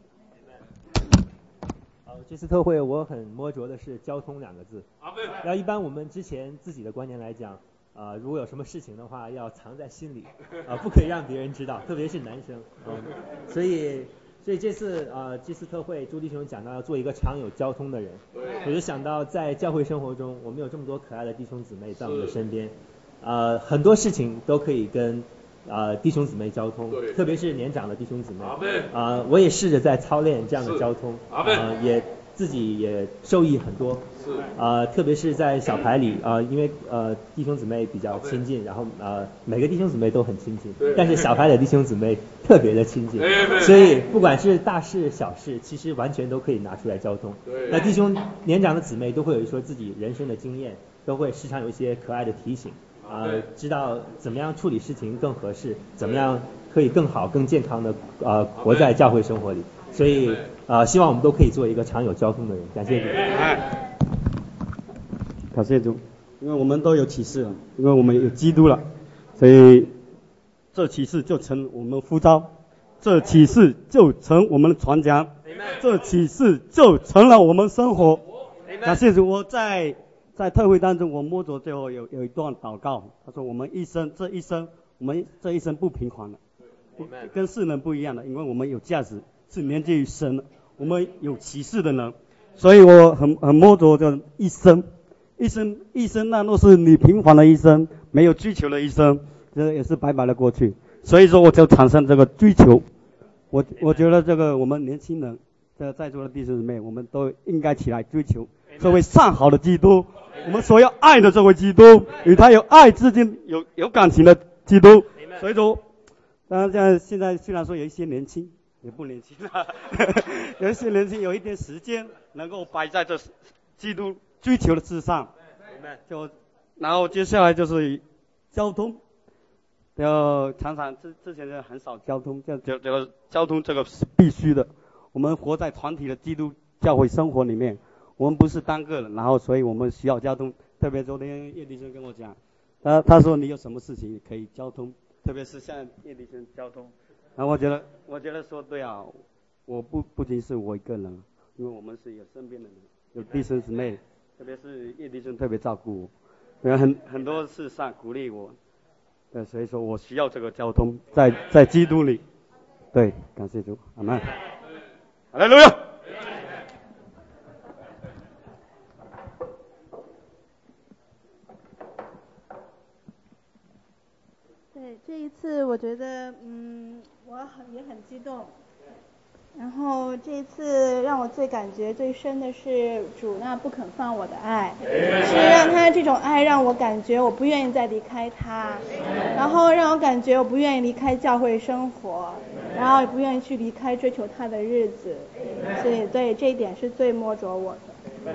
呃，这次特会我很摸着的是交通两个字。要一般我们之前自己的观念来讲，呃，如果有什么事情的话，要藏在心里，啊、呃，不可以让别人知道，特别是男生。嗯、呃，所以，所以这次呃这次特会朱弟兄讲到要做一个常有交通的人，我就想到在教会生活中，我们有这么多可爱的弟兄姊妹在我们的身边，呃，很多事情都可以跟。呃，弟兄姊妹交通，特别是年长的弟兄姊妹，啊、呃，我也试着在操练这样的交通，啊、呃，也自己也受益很多，啊、呃，特别是在小排里，啊、呃，因为呃弟兄姊妹比较亲近，然后呃每个弟兄姊妹都很亲近，但是小排的弟兄姊妹特别的亲近，所以不管是大事小事，其实完全都可以拿出来交通。那弟兄年长的姊妹都会有说自己人生的经验，都会时常有一些可爱的提醒。呃，知道怎么样处理事情更合适，怎么样可以更好、更健康的呃活在教会生活里。所以呃，希望我们都可以做一个常有交通的人。感谢主。
感谢主，因为我们都有启示了，因为我们有基督了，所以这启示就成我们呼召，这启示就成我们的传讲，这启示就成了我们生活。感谢主，我在。在特会当中，我摸着最后有有一段祷告，他说：“我们一生这一生，我们这一生不平凡的，跟世人不一样的，因为我们有价值，是连接于神的，我们有启示的人，所以我很很摸着这一生，一生一生那若是你平凡的一生，没有追求的一生，这也是白白的过去。所以说我就产生这个追求，我我觉得这个我们年轻人，这在座的弟兄姊妹，我们都应该起来追求。”这位上好的基督，我们所要爱的这位基督，与他有爱之间有有感情的基督。所以说，当然现在现在虽然说有一些年轻，也不年轻了，有一些年轻有一点时间能够摆在这基督追求的之上，就然后接下来就是交通，要常常之之前就很少交通，这这这个交通这个是必须的。我们活在团体的基督教会生活里面。我们不是单个人，然后所以我们需要交通。特别昨天叶弟兄跟我讲，他他说你有什么事情可以交通，特别是像叶弟兄交通。然后我觉得我觉得说对啊，我不不仅是我一个人，因为我们是有身边的人，有弟兄姊妹，特别是叶弟兄特别照顾我，对很很多事上鼓励我，对，所以说我需要这个交通，在在基督里，对，感谢主，阿们，哈利路亚。
对，这一次我觉得，嗯，我很也很激动， 然后这一次让我最感觉最深的是主那不肯放我的爱，是让他这种爱让我感觉我不愿意再离开他，然后让我感觉我不愿意离开教会生活，然后也不愿意去离开追求他的日子，所以对这一点是最摸着我的。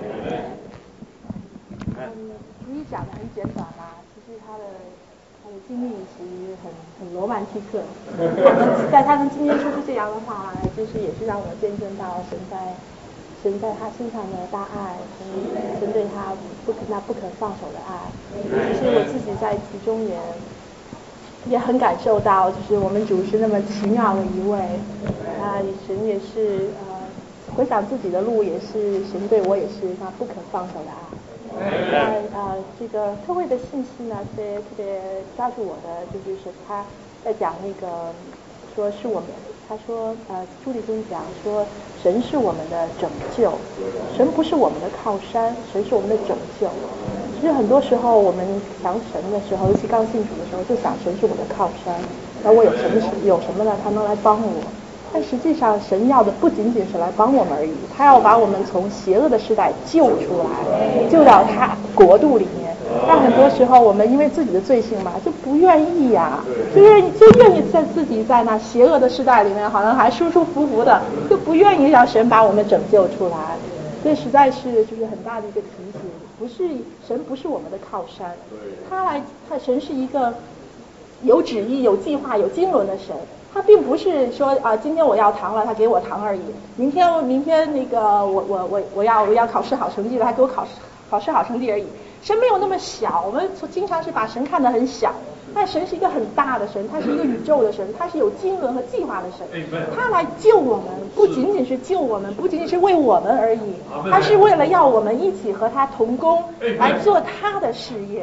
嗯，主义讲的很简短啦，其实他的他的经历其实很很罗曼蒂克，在他们今天说出这样的话来，就是也是让我见证到神在神在他身上的大爱，神神对他不肯他不肯放手的爱。其实我自己在其中也也很感受到，就是我们主是那么奇妙的一位，啊，神也是呃回想自己的路，也是神对我也是他不肯放手的爱。呃呃，这个特会的信息呢，特别特别抓住我的，就是说他在讲那个，说是我们，他说呃，朱立军讲说，神是我们的拯救，神不是我们的靠山，神是我们的拯救。其实很多时候我们想神的时候，尤其刚信主的时候，就想神是我的靠山，那我有什么有什么呢？他能来帮我。但实际上，神要的不仅仅是来帮我们而已，他要把我们从邪恶的时代救出来，救到他国度里面。但很多时候，我们因为自己的罪性嘛，就不愿意呀、啊，就是就愿意在自己在那邪恶的时代里面，好像还舒舒服服的，就不愿意让神把我们拯救出来。这实在是就是很大的一个提醒，不是神不是我们的靠山，他来他神是一个有旨意、有计划、有经纶的神。他并不是说啊，今天我要糖了，他给我糖而已。明天明天那个我我我我要我要考试好成绩了，他给我考试考试好成绩而已。神没有那么小，我们经常是把神看得很小，但神是一个很大的神，他是一个宇宙的神，他是有经纶和计划的神。他来救我们，不仅仅是救我们，不仅仅是为我们而已，他是为了要我们一起和他同工，来做他的事业。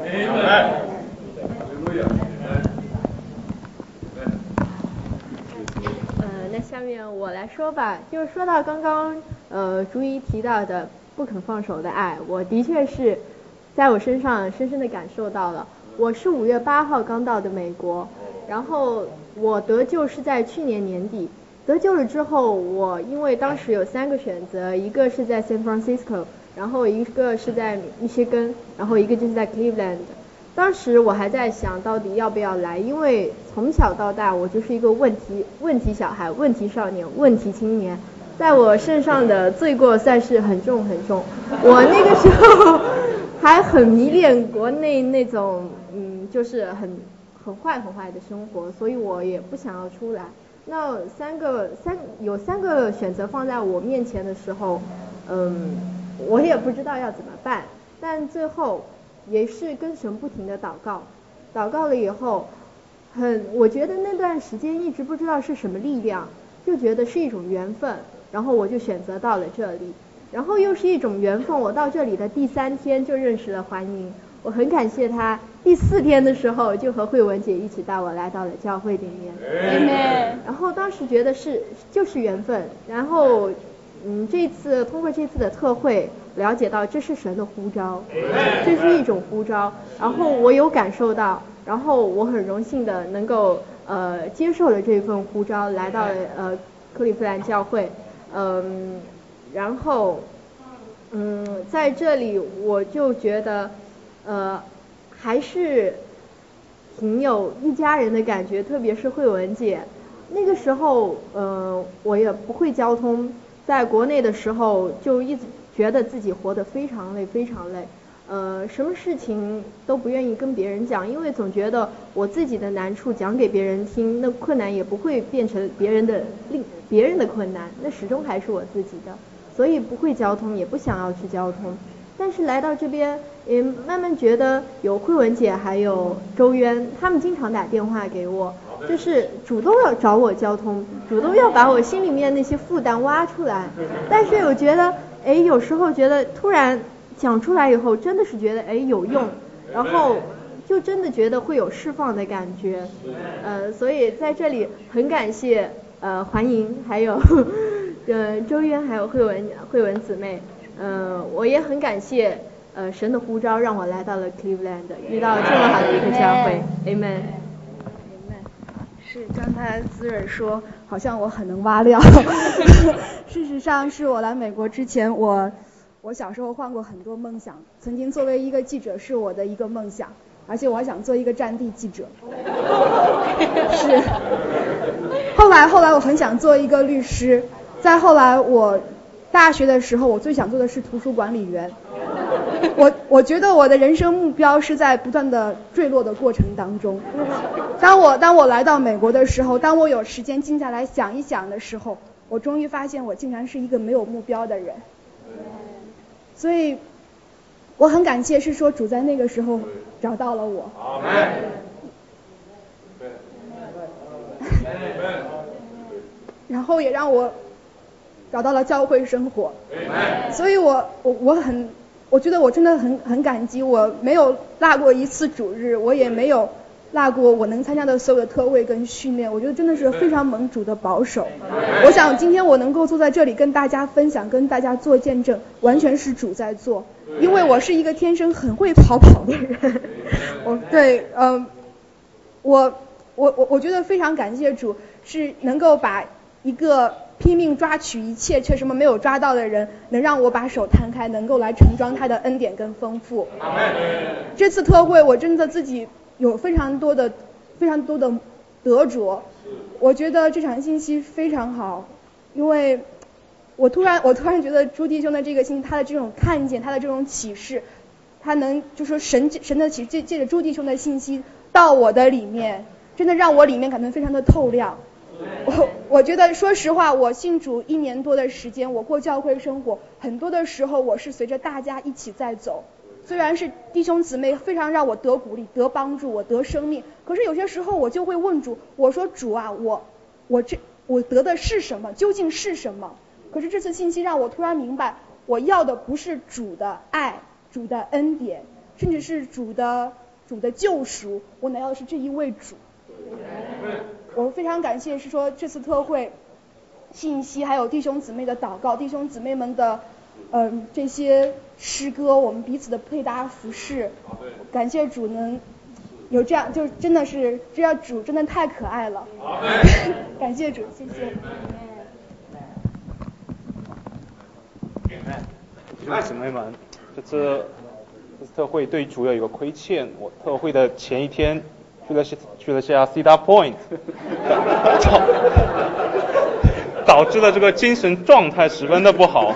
那下面我来说吧，就是说到刚刚呃朱一提到的不肯放手的爱，我的确是在我身上深深的感受到了。我是五月八号刚到的美国，然后我得救是在去年年底，得救了之后，我因为当时有三个选择，一个是在 San Francisco， 然后一个是在密歇根，然后一个就是在 Cleveland。当时我还在想到底要不要来，因为从小到大我就是一个问题问题小孩、问题少年、问题青年，在我身上的罪过算是很重很重。我那个时候还很迷恋国内那种嗯，就是很很坏很坏的生活，所以我也不想要出来。那三个三有三个选择放在我面前的时候，嗯，我也不知道要怎么办，但最后也是跟神不停的祷告，祷告了以后，很我觉得那段时间一直不知道是什么力量，就觉得是一种缘分，然后我就选择到了这里，然后又是一种缘分，我到这里的第三天就认识了环莹，我很感谢他，第四天的时候就和慧文姐一起带我来到了教会里面，然后当时觉得是就是缘分，然后嗯，这次通过这次的特会了解到这是神的呼召，这是一种呼召，然后我有感受到，然后我很荣幸的能够呃接受了这份呼召，来到了呃克利夫兰教会，嗯，然后嗯在这里我就觉得呃还是挺有一家人的感觉，特别是慧文姐，那个时候呃我也不会交通。在国内的时候就一直觉得自己活得非常累非常累，呃什么事情都不愿意跟别人讲，因为总觉得我自己的难处讲给别人听，那困难也不会变成别人的另别人的困难，那始终还是我自己的，所以不会交通，也不想要去交通。但是来到这边也慢慢觉得有慧文姐还有周渊，他们经常打电话给我，就是主动要找我交通，主动要把我心里面那些负担挖出来。但是我觉得哎，有时候觉得突然讲出来以后真的是觉得哎有用，然后就真的觉得会有释放的感觉，呃所以在这里很感谢呃环莹还有呃周渊还有慧文慧文姊妹，呃我也很感谢呃神的呼召让我来到了 Cleveland， 遇到这么好的一个教会 Amen。
是刚才滋蕊说
好像我很能挖料。事实上是我来美国之前，我我小时候换过很多梦想，曾经作为一个记者是我的一个梦想，而且我还想做一个战地记者。是。后来后来我很想做一个律师，再后来我大学的时候我最想做的是图书管理员。我我觉得我的人生目标是在不断的坠落的过程当中。当我当我来到美国的时候，当我有时间静下来想一想的时候，我终于发现我竟然是一个没有目标的人。所以我很感谢是说主在那个时候找到了我。然后也让我找到了教会生活。所以我我我很我觉得我真的很很感激，我没有落过一次主日，我也没有落过我能参加的所有的特会跟训练，我觉得真的是非常蒙主的保守。我想今天我能够坐在这里跟大家分享，跟大家做见证，完全是主在做，因为我是一个天生很会逃跑的人。我对嗯、呃，我我我我觉得非常感谢主，是能够把一个拼命抓取一切却什么没有抓到的人，能让我把手摊开，能够来盛装他的恩典跟丰富。这次特会我真的自己有非常多的非常多的得着，我觉得这场信息非常好，因为我突然我突然觉得朱弟兄的这个信息，他的这种看见，他的这种启示，他能就说神神的启示，借借着朱弟兄的信息到我的里面，真的让我里面感觉非常的透亮。我我觉得说实话，我信主一年多的时间，我过教会生活，很多的时候我是随着大家一起在走，虽然是弟兄姊妹非常让我得鼓励，得帮助，我得生命，可是有些时候我就会问主，我说主啊，我我这我得的是什么，究竟是什么？可是这次信息让我突然明白，我要的不是主的爱，主的恩典，甚至是主的主的救赎，我乃要的是这一位主。我非常感谢是说这次特会信息，还有弟兄姊妹的祷告，弟兄姊妹们的嗯、呃、这些诗歌，我们彼此的配搭服饰，感谢主能有这样，就真的是这样，主真的太可爱了。感谢主，谢谢。
弟兄姊妹们，这次这次特会对主有一个亏欠，我特会的前一天去了去了下 Cedar Point， 导致了这个精神状态十分的不好。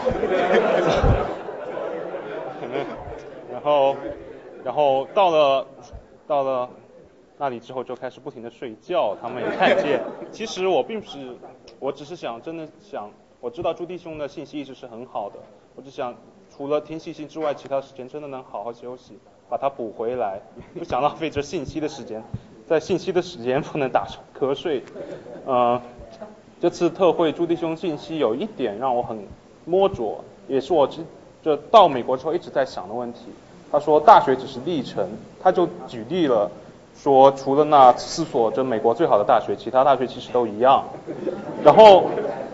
然后然后到了到了那里之后就开始不停的睡觉，他们也看见。其实我并不是，我只是想真的想，我知道朱弟兄的信息一直是很好的，我只想除了听信息之外，其他时间真的能好好休息，把它补回来，不想浪费这信息的时间，在信息的时间不能打瞌睡。呃，这次特会朱弟兄信息有一点让我很摸着，也是我这这到美国之后一直在想的问题。他说大学只是历程，他就举例了说，除了那四所这美国最好的大学，其他大学其实都一样。然后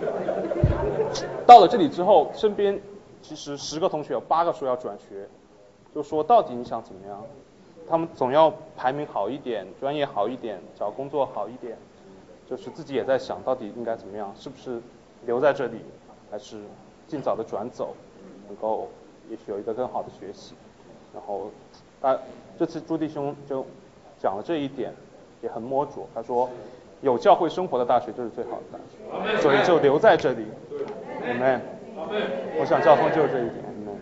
到了这里之后，身边其实十个同学有八个说要转学，就说到底你想怎么样？他们总要排名好一点，专业好一点，找工作好一点，就是自己也在想到底应该怎么样，是不是留在这里，还是尽早的转走，能够也许有一个更好的学习。然后他这次朱弟兄就讲了这一点，也很摸着。他说有教会生活的大学就是最好的大学，所以就留在这里。Amen。我想交通就是这一点。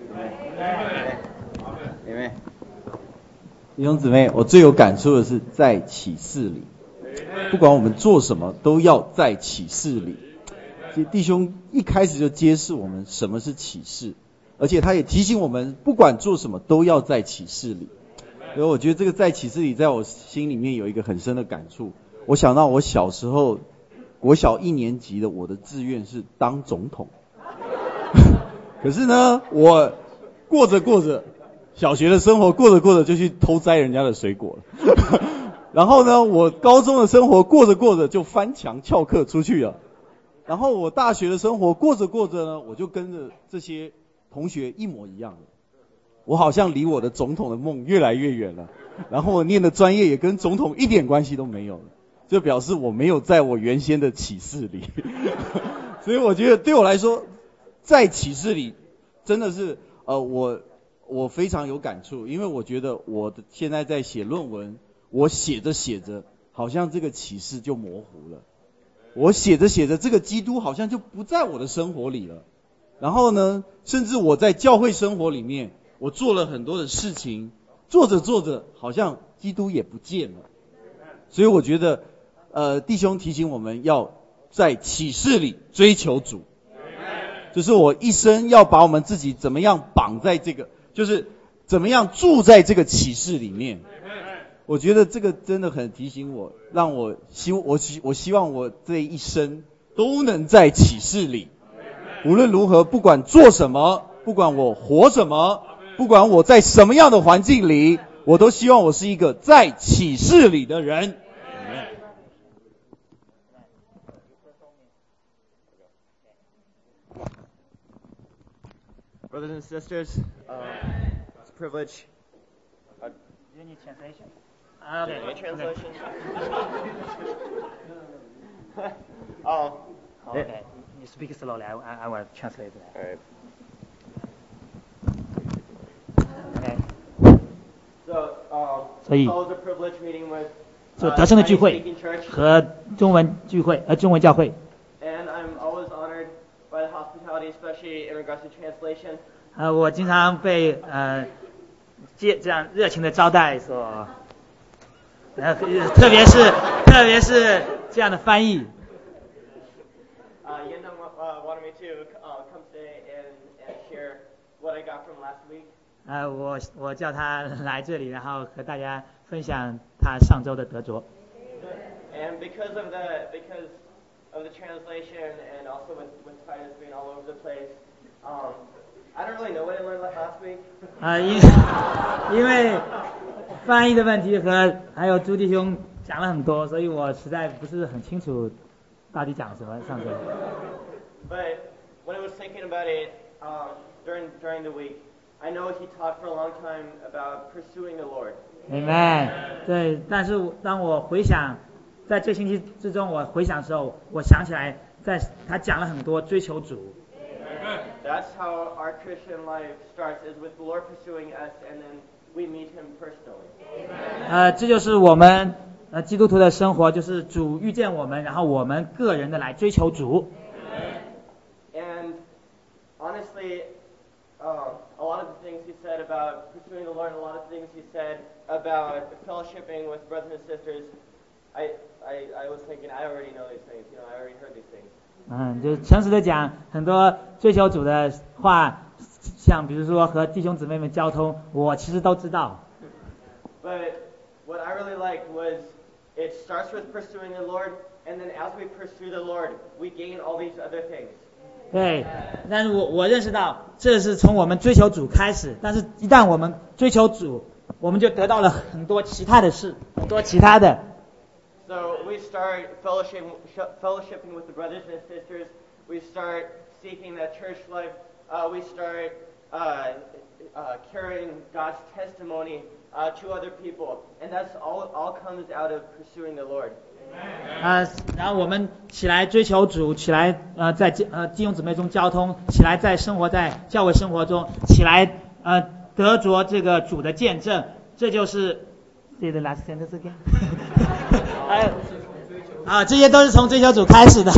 Amen。弟兄姊妹，我最有感触的是在启示里，不管我们做什么，都要在启示里。其实弟兄一开始就揭示我们什么是启示，而且他也提醒我们，不管做什么都要在启示里。所以我觉得这个在启示里，在我心里面有一个很深的感触。我想到我小时候，国小一年级的我的志愿是当总统，可是呢，我过着过着小学的生活，过着过着就去偷摘人家的水果了。然后呢，我高中的生活过着过着就翻墙翘课出去了。然后我大学的生活过着过着呢，我就跟着这些同学一模一样的，我好像离我的总统的梦越来越远了。然后我念的专业也跟总统一点关系都没有了。 就表示我没有在我原先的启示里。所以我觉得对我来说，在启示里真的是呃我我非常有感触，因为我觉得我的现在在写论文，我写着写着，好像这个启示就模糊了。我写着写着，这个基督好像就不在我的生活里了。然后呢，甚至我在教会生活里面，我做了很多的事情，做着做着，好像基督也不见了。所以我觉得，呃，弟兄提醒我们要在启示里追求主，就是我一生要把我们自己怎么样绑在这个，就是怎么样住在这个启示里面。我觉得这个真的很提醒我，让我希我希我希望我这一生都能在启示里，无论如何，不管做什么，不管我活什么，不管我在什么样的环境里，我都希望我是一个在启示里的人。
Brothers and sisters, uh, it's a privilege. Uh,
you need translation? Uh, okay.
Any translation? um,
okay. You speak slowly. I, I, I will translate that.
All right.
Okay.
So, um,
所以
it's always a privilege meeting with
就
uh,
得胜的聚
Chinese
会
speaking church.
和中文聚会呃中文教会。
And I'm always honored by the hospitality, especially in regards to translation.
呃，我经常被呃接这样热情的招待所，呃，特别是特别是这样的翻译。
Uh, Yendong uh, wanted me to uh, come today and, and share what I got from last week.
呃，我我叫他来这里，然后和大家分享他上周的得着。
And because of the because of the translation and also with with Titus being all over the place, um, I don't really know what I learned last week.
啊，因因为翻译的问题和还有朱弟兄讲了很多，所以我实在不是很清楚到底讲什么上周。
But when I was thinking about it um, during during the week, I know he talked for a long time about pursuing the Lord.
Amen. 对，但是当我回想，在这星期之中，我回想的时候，我想起来，在他讲了很多追求主。
That's how our Christian life starts, is with the Lord pursuing us, and then we meet Him personally.
呃，这就是我们呃基督徒的生活，就是主遇见我们，然后我们个人的来追求主。
And honestly, um, a lot of the things he said about pursuing the Lord, and a lot of things he said about fellowshipping with brothers and sisters, I, I, I was thinking, I already know these things. You know, I already heard these things.
嗯，就是诚实的讲，很多追求主的话，像比如说和弟兄姊妹们交通，我其实都知道。
But what I really liked was it starts with pursuing the Lord, and then as we pursue the Lord, we gain all these other things.
对，但是我我认识到，这是从我们追求主开始，但是一旦我们追求主，我们就得到了很多其他的事，很多其他的。
So we start fellowshipping, fellowshipping with the brothers and sisters. We start seeking that church life. Uh, we start uh, uh, carrying God's testimony uh, to other people, and that's all. All comes out of pursuing the Lord.
呃，然后我们起来追求主，起来呃在呃弟兄姊妹中交通，起来在生活在教会生活中，起来呃得着这个主的见证，这就是。Say the last sentence again. 哎，啊，这些都是从追求主开始的。
So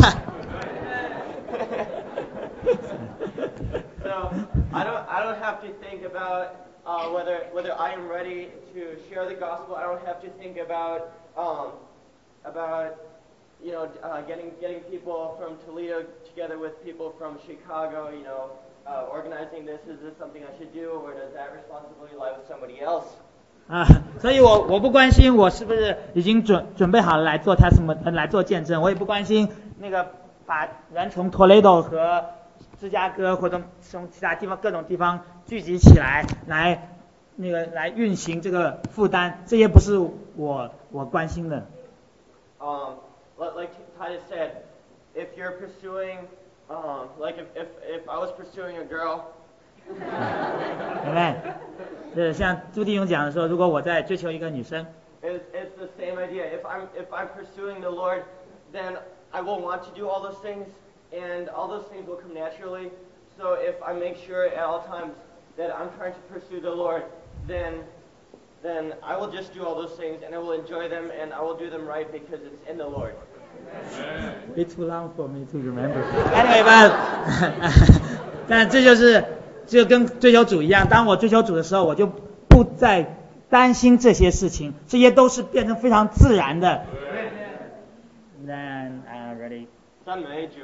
I don't, I don't have to think about uh, whether whether I am ready to share the gospel. I don't have to think about um, about you know uh, getting getting people from Toledo together with people from Chicago. You know, uh, organizing this. Is this something I should do, or does that responsibility lie with somebody else?
啊，所以我我不关心我是不是已经准准备好了来做他什么来做见证，我也不关心那个把人从 Toledo 和芝加哥或者从其他地方各种地方聚集起来，来那个来运行这个负担，这些不是我我关心的。
Um, like Titus said, if you're pursuing, um, like if if if I was pursuing a girl.
对不对？是像朱弟兄讲的说，如果我在追求一个女生。
It's, it's the same idea. If I'm if I'm pursuing the Lord, then I will want to do all those things, and all those things will come naturally. So if I make sure at all times that I'm trying to pursue the Lord, then then I will just do all those things, and I will enjoy them, and I will do them right because it's in the Lord.
It's too long for me to remember. Anyway, but 但这就是就跟追求主一样，当我追求主的时候，我就不再担心这些事情，这些都是变成非常自然的。Then I'm ready.
赞美主。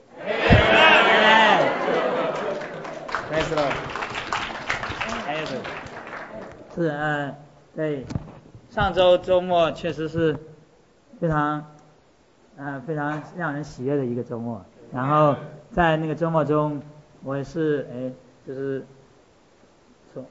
Praise the Lord. 是呃，对，上周周末确实是非常呃非常让人喜悦的一个周末。然后在那个周末中，我也是哎，就是从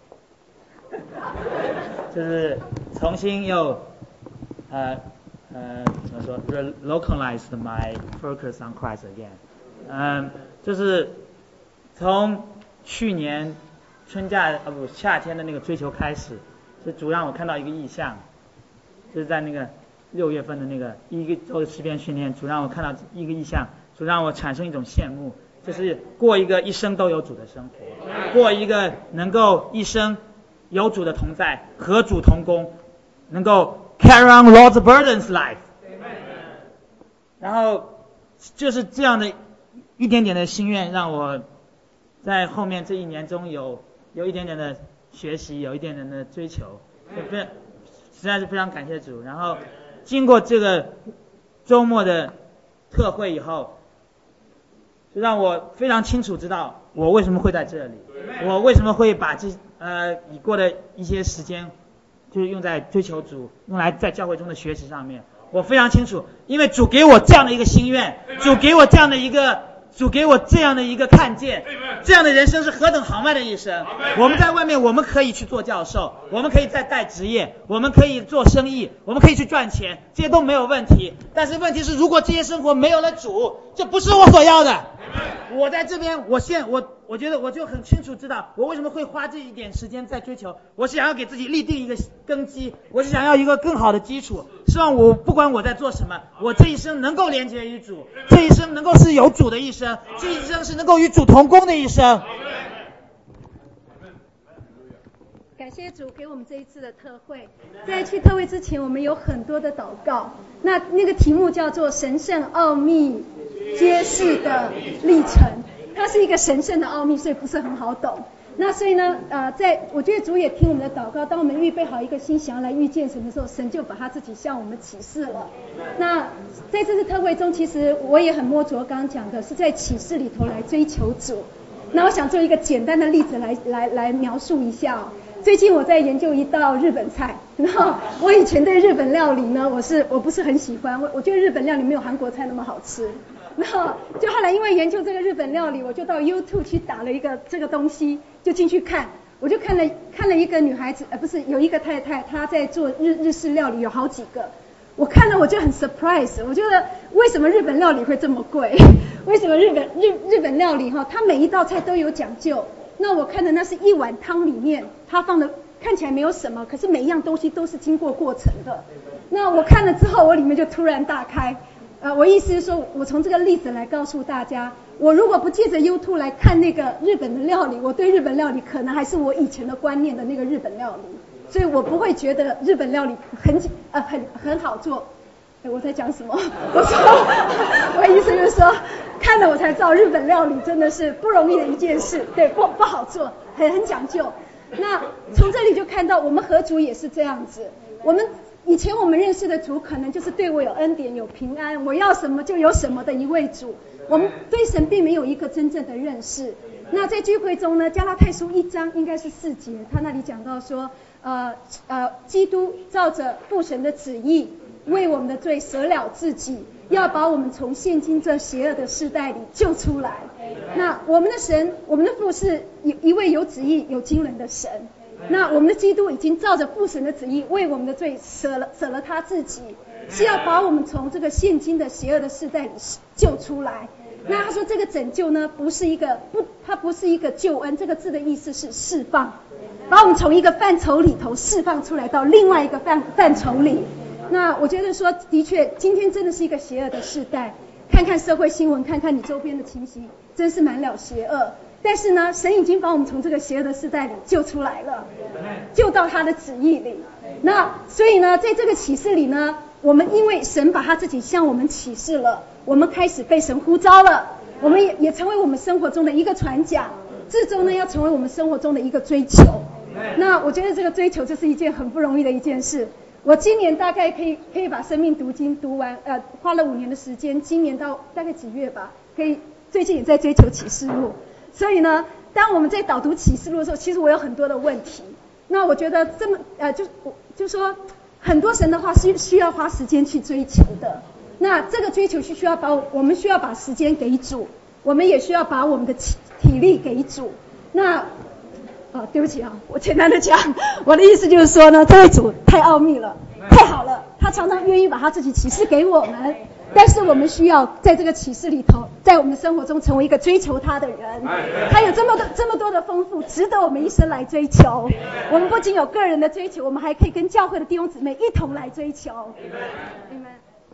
就是重新又呃呃怎么说 relocalized my focus on Christ again。嗯，就是从去年春假啊不夏天的那个追求开始，是主让我看到一个异象，就是在那个六月份的那个一个周的诗篇训练，主让我看到一个异象，主让我产生一种羡慕，就是过一个一生都有主的生活，过一个能够一生有主的同在，和主同工，能够 carry on Lord's burdens life。然后就是这样的一点点的心愿，让我在后面这一年中有有一点点的学习，有一点点的追求，非实在是非常感谢主。然后经过这个周末的特会以后，就让我非常清楚知道我为什么会在这里，我为什么会把这呃已过的一些时间就是用在追求主，用来在教会中的学习上面。我非常清楚，因为主给我这样的一个心愿，主给我这样的一个主给我这样的一个看见，这样的人生是何等豪迈的一生。我们在外面我们可以去做教授，我们可以再带职业，我们可以做生意，我们可以去赚钱，这些都没有问题。但是问题是，如果这些生活没有了主，这不是我所要的。我在这边，我现我我觉得我就很清楚知道我为什么会花这一点时间在追求。我是想要给自己立定一个根基，我是想要一个更好的基础，希望我不管我在做什么，我这一生能够连接于主，这一生能够是有主的一生，这一生是能够与主同工的一生。
感谢主给我们这一次的特会。在去特会之前，我们有很多的祷告，那那个题目叫做神圣奥秘揭示的历程，它是一个神圣的奥秘，所以不是很好懂。那所以呢，呃，在我觉得主也听我们的祷告，当我们预备好一个心想要来遇见神的时候，神就把他自己向我们启示了。那在这次特会中，其实我也很摸着刚刚讲的，是在启示里头来追求主。那我想做一个简单的例子来来来描述一下哦。最近我在研究一道日本菜，然后我以前对日本料理呢，我是我不是很喜欢，我我觉得日本料理没有韩国菜那么好吃。然后就后来因为研究这个日本料理，我就到 YouTube 去打了一个这个东西，就进去看，我就看了看了一个女孩子，呃不是有一个太太，她在做日日式料理，有好几个。我看了我就很 surprise， 我觉得为什么日本料理会这么贵？为什么日本日日本料理哈，它每一道菜都有讲究。那我看的那是一碗汤里面，它放的看起来没有什么，可是每一样东西都是经过过程的。那我看了之后，我里面就突然大开。呃，我意思是说，我从这个例子来告诉大家，我如果不借着 YouTube 来看那个日本的料理，我对日本料理可能还是我以前的观念的那个日本料理，所以我不会觉得日本料理很呃很很好做。哎，我在讲什么？我说，我意思就是说，看了我才知道日本料理真的是不容易的一件事，对，不不好做，很很讲究。那从这里就看到，我们和主也是这样子。我们以前我们认识的主，可能就是对我有恩典、有平安，我要什么就有什么的一位主。我们对神并没有一个真正的认识。那在聚会中呢，加拉太书一章应该是四节，他那里讲到说，呃呃，基督照着父神的旨意，为我们的罪舍了自己，要把我们从现今这邪恶的世代里救出来。那我们的神，我们的父是一位有旨意、有经纶的神。那我们的基督已经照着父神的旨意，为我们的罪舍了舍了他自己，是要把我们从这个现今的邪恶的世代里救出来。 那他说这个拯救呢，不是一个不，它不是一个救恩，这个字的意思是释放，把我们从一个范畴里头释放出来到另外一个范范畴里。那我觉得说，的确，今天真的是一个邪恶的时代。看看社会新闻，看看你周边的情形，真是满了邪恶。但是呢，神已经把我们从这个邪恶的时代里救出来了，救到他的旨意里。那所以呢，在这个启示里呢，我们因为神把他自己向我们启示了，我们开始被神呼召了，我们也也成为我们生活中的一个传讲，最终呢要成为我们生活中的一个追求。那我觉得这个追求就是一件很不容易的一件事。我今年大概可以可以把生命读经读完，呃，花了五年的时间，今年到大概几月吧，可以最近也在追求启示录。所以呢，当我们在导读启示录的时候，其实我有很多的问题。那我觉得这么呃，就就说很多神的话是需要花时间去追求的。那这个追求是需要把我们需要把时间给主，我们也需要把我们的体体力给主。那啊，对不起啊，我简单的讲，我的意思就是说呢，这位主太奥秘了，太好了，他常常愿意把他自己启示给我们，但是我们需要在这个启示里头，在我们的生活中成为一个追求他的人。他有这么多这么多的丰富，值得我们一生来追求。我们不仅有个人的追求，我们还可以跟教会的弟兄姊妹一同来追求。你们。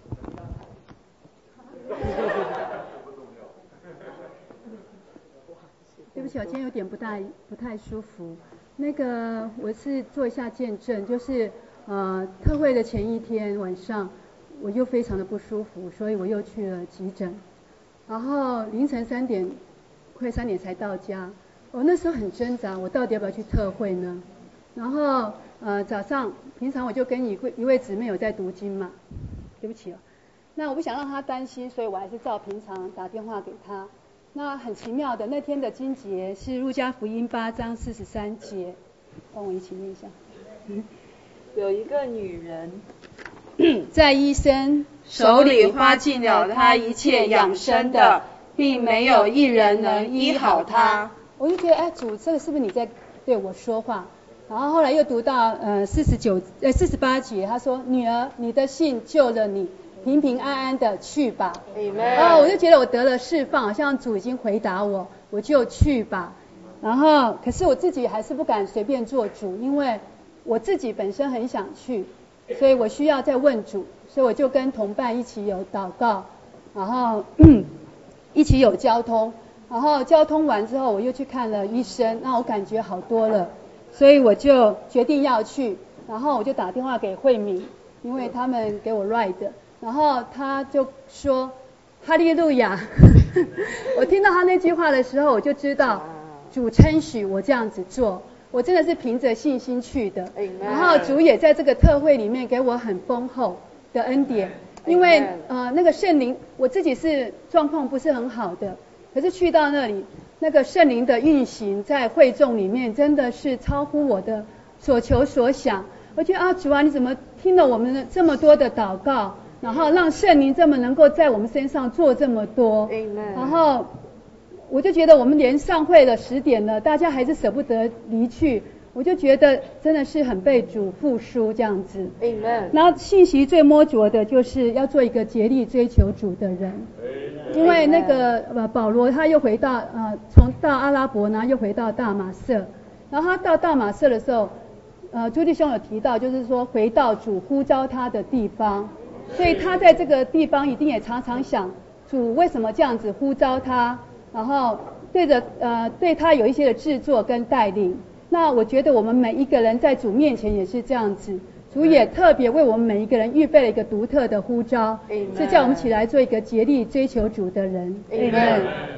对不起，我今天有点不太不太舒服。那个我是做一下见证，就是呃特会的前一天晚上，我又非常的不舒服，所以我又去了急诊。然后凌晨三点，快三点才到家。我那时候很挣扎，我到底要不要去特会呢？然后呃早上平常我就跟一位一位姊妹有在读经嘛，对不起哦。那我不想让她担心，所以我还是照平常打电话给她。那很奇妙的，那天的经节是路加福音八章四十三节，帮我一起念一下。
有一个女人，
在医生
手里花尽了她一切养生的，并没有一人能医好她。
我就觉得，哎，主，这个是不是你在对我说话？然后后来又读到呃四十九呃四十八节，他说：“女儿，你的信救了你。”平平安安的去吧，哦，我就觉得我得了释放，好像主已经回答我，我就去吧。然后，可是我自己还是不敢随便做主，因为我自己本身很想去，所以我需要再问主，所以我就跟同伴一起有祷告，然后一起有交通，然后交通完之后，我又去看了医生，那我感觉好多了，所以我就决定要去，然后我就打电话给慧敏，因为他们给我 ride。然后他就说哈利路亚我听到他那句话的时候，我就知道主称许我这样子做，我真的是凭着信心去的。然后主也在这个特会里面给我很丰厚的恩典，因为呃那个圣灵，我自己是状况不是很好的，可是去到那里，那个圣灵的运行在会众里面真的是超乎我的所求所想。我觉得啊，主啊，你怎么听了我们的这么多的祷告，然后让圣灵这么能够在我们身上做这么多，然后我就觉得我们连上会了十点了，大家还是舍不得离去，我就觉得真的是很被主复苏这样子。然后信息最摸着的就是要做一个竭力追求主的人，因为那个呃保罗他又回到呃从到阿拉伯，然后又回到大马色，然后他到大马色的时候，呃朱弟兄有提到，就是说回到主呼召他的地方。所以他在这个地方一定也常常想，主为什么这样子呼召他，然后对着呃对他有一些的制作跟带领。那我觉得我们每一个人在主面前也是这样子，主也特别为我们每一个人预备了一个独特的呼召，是叫我们起来做一个竭力追求主的人。Amen。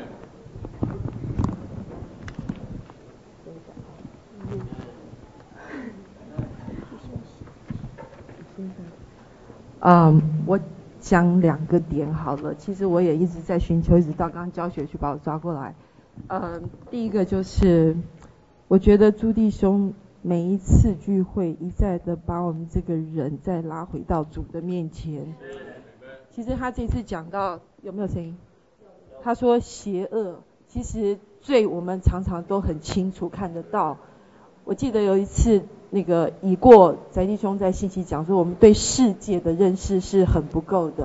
嗯，我讲两个点好了。其实我也一直在寻求，一直到刚刚教学去把我抓过来。嗯，第一个就是，我觉得朱弟兄每一次聚会一再的把我们这个人再拉回到主的面前。其实他这次讲到，有没有声音？他说邪恶，其实罪我们常常都很清楚看得到。我记得有一次那个已过翟弟兄在信息讲说，我们对世界的认识是很不够的。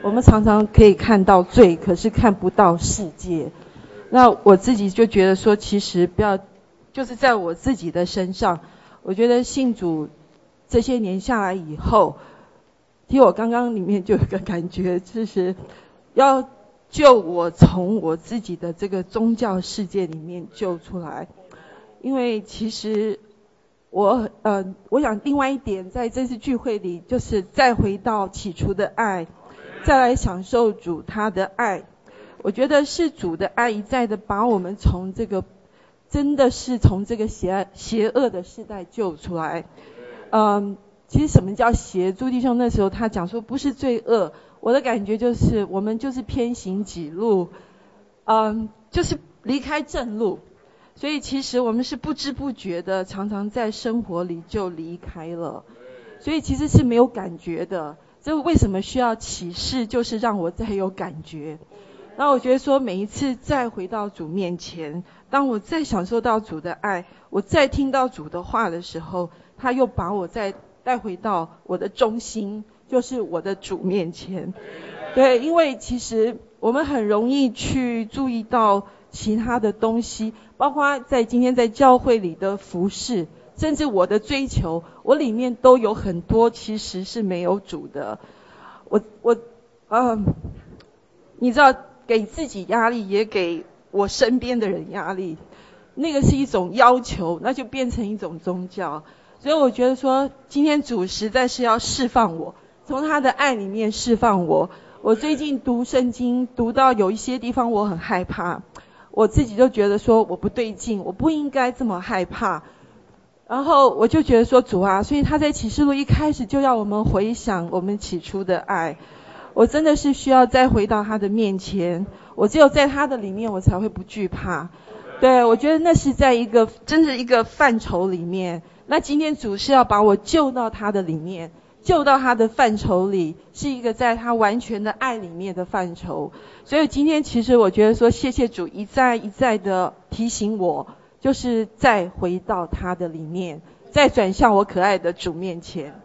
我们常常可以看到罪，可是看不到世界。那我自己就觉得说，其实不要，就是在我自己的身上，我觉得信主这些年下来以后，其实我刚刚里面就有个感觉，就是要救我从我自己的这个宗教世界里面救出来。因为其实我呃，我想另外一点，在这次聚会里，就是再回到起初的爱，再来享受主他的爱。我觉得是主的爱一再的把我们从这个真的是从这个邪邪恶的世代救出来。嗯，其实什么叫邪？朱弟兄那时候他讲说不是罪恶，我的感觉就是我们就是偏行己路，嗯，就是离开正路。所以其实我们是不知不觉的，常常在生活里就离开了，所以其实是没有感觉的。这为什么需要启示？就是让我再有感觉。那我觉得说，每一次再回到主面前，当我再享受到主的爱，我再听到主的话的时候，他又把我再带回到我的中心，就是我的主面前。对，因为其实我们很容易去注意到其他的东西，包括在今天在教会里的服事，甚至我的追求，我里面都有很多其实是没有主的。我我嗯，你知道，给自己压力，也给我身边的人压力，那个是一种要求，那就变成一种宗教。所以我觉得说，今天主实在是要释放我，从他的爱里面释放我。我最近读圣经，读到有一些地方我很害怕，我自己就觉得说我不对劲，我不应该这么害怕。然后我就觉得说主啊，所以他在启示录一开始就要我们回想我们起初的爱。我真的是需要再回到他的面前，我只有在他的里面我才会不惧怕。对，我觉得那是在一个真的一个范畴里面。那今天主是要把我救到他的里面，救到他的范畴里，是一个在他完全的爱里面的范畴。所以今天其实我觉得说，谢谢主一再一再的提醒我，就是再回到他的里面，再转向我可爱的主面前。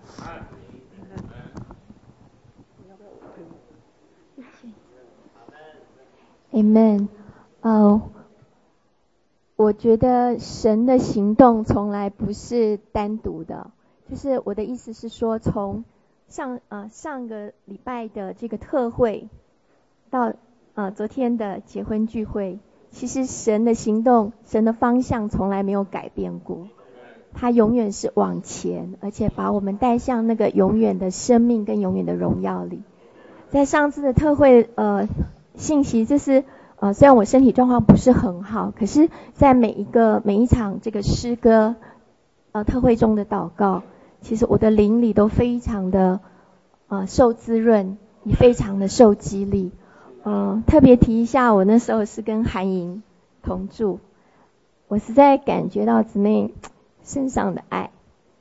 Amen。呃，我觉得神的行动从来不是单独的，就是我的意思是说，从上呃上个礼拜的这个特会到呃昨天的结婚聚会，其实神的行动、神的方向从来没有改变过，他永远是往前，而且把我们带向那个永远的生命跟永远的荣耀里。在上次的特会呃。信息就是呃，虽然我身体状况不是很好，可是在每一个每一场这个诗歌呃特会中的祷告，其实我的灵里都非常的呃受滋润，也非常的受激励。呃，特别提一下，我那时候是跟韩莹同住，我实在感觉到姊妹身上的爱，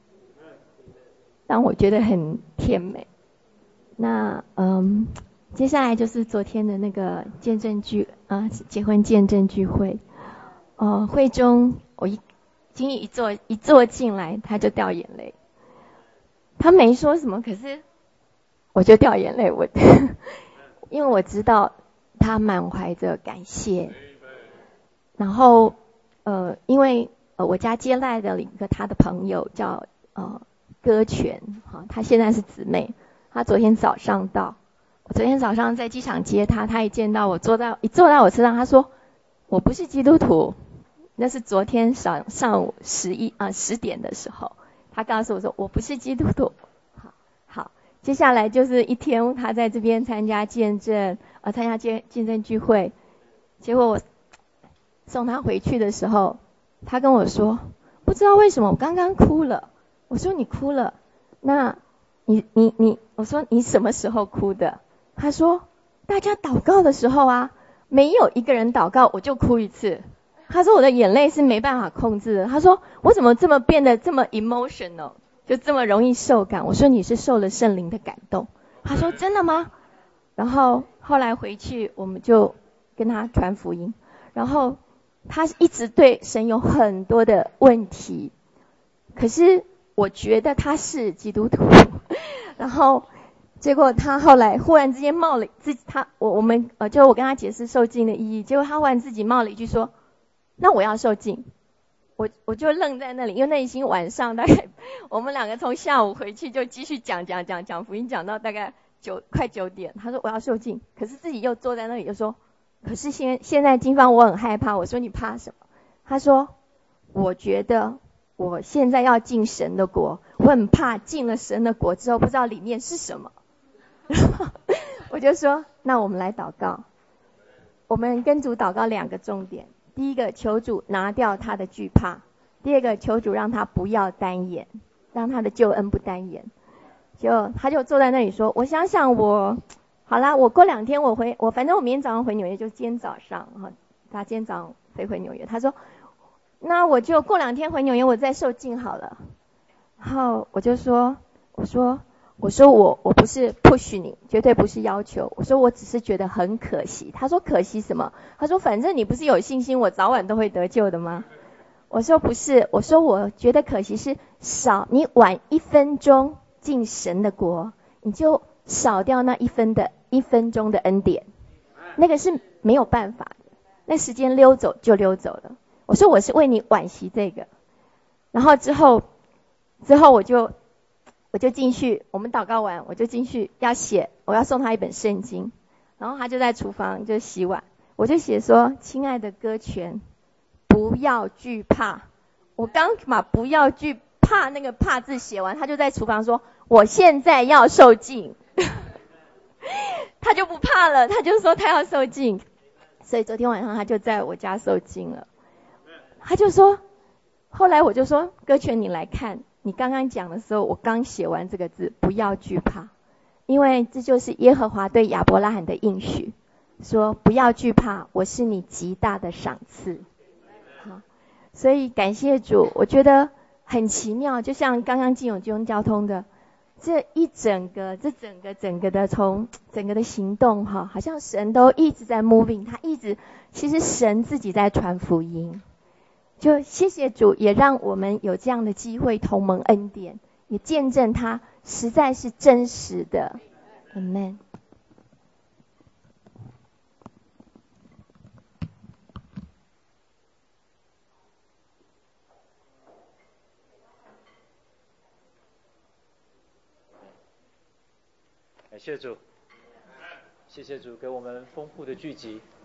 让我觉得很甜美。那嗯。接下来就是昨天的那个见证聚啊，结婚见证聚会。呃，会中我一经一坐一坐进来，他就掉眼泪。他没说什么，可是我就掉眼泪。我因为我知道他满怀着感谢。然后呃，因为呃我家接待的一个他的朋友叫呃歌泉，哈，他现在是姊妹，他昨天早上到。我昨天早上在机场接他，他一见到我坐到一坐到我车上，他说我不是基督徒。那是昨天上上午十一啊十点的时候，他告诉我说我不是基督徒。好，好，接下来就是一天他在这边参加见证呃参加见见证聚会，结果我送他回去的时候，他跟我说不知道为什么我刚刚哭了。我说你哭了，那你你你我说你什么时候哭的？他说大家祷告的时候啊，没有一个人祷告我就哭一次。他说我的眼泪是没办法控制的。他说我怎么这么变得这么 emotional， 就这么容易受感。我说你是受了圣灵的感动。他说真的吗？然后后来回去我们就跟他传福音，然后他一直对神有很多的问题，可是我觉得他是基督徒。然后
结果他后来忽然之间冒了自己，他我我们呃，就我跟他解释受浸的意义，结果他忽然自己冒了一句说：“那我要受浸。”我我就愣在那里，因为那已经晚上大概我们两个从下午回去就继续讲讲讲讲福音，讲到大概九快九点。他说我要受浸，可是自己又坐在那里就说：“可是现现在金芳我很害怕。”我说：“你怕什么？”他说：“我觉得我现在要进神的国，我很怕进了神的国之后不知道里面是什么。”我就说：“那我们来祷告，我们跟主祷告两个重点。第一个，求主拿掉他的惧怕；第二个，求主让他不要单眼，让他的救恩不单眼。”就他就坐在那里说：“我想想我，好啦，我过两天我回我，反正我明天早上回纽约，就今天早上哈，他今天早上飞回纽约。他说，那我就过两天回纽约，我再受浸好了。”然后我就说：“我说我说我我不是 push 你，绝对不是要求。我说我只是觉得很可惜。”他说：“可惜什么？”他说：“反正你不是有信心，我早晚都会得救的吗？”我说：“不是，我说我觉得可惜是少你晚一分钟进神的国，你就少掉那一分的一分钟的恩典，那个是没有办法的，那时间溜走就溜走了。”我说：“我是为你惋惜这个。”然后之后之后我就。我就进去，我们祷告完，我就进去要写，我要送他一本圣经，然后他就在厨房就洗碗，我就写说：“亲爱的歌泉，不要惧怕。”我刚把不要惧怕那个怕字写完，他就在厨房说：“我现在要受浸。”他就不怕了，他就说他要受浸，所以昨天晚上他就在我家受浸了。他就说，后来我就说：“歌泉，你来看。”你刚刚讲的时候，我刚写完这个字，不要惧怕，因为这就是耶和华对亚伯拉罕的应许，说不要惧怕，我是你极大的赏赐。好，所以感谢主，我觉得很奇妙，就像刚刚进永金融交通的这一整个，这整个整个的从整个的行动哈，好像神都一直在 moving， 他一直其实神自己在传福音。就谢谢主，也让我们有这样的机会同蒙恩典，也见证他实在是真实的。Amen。
感谢主，谢谢主给我们丰富的聚集。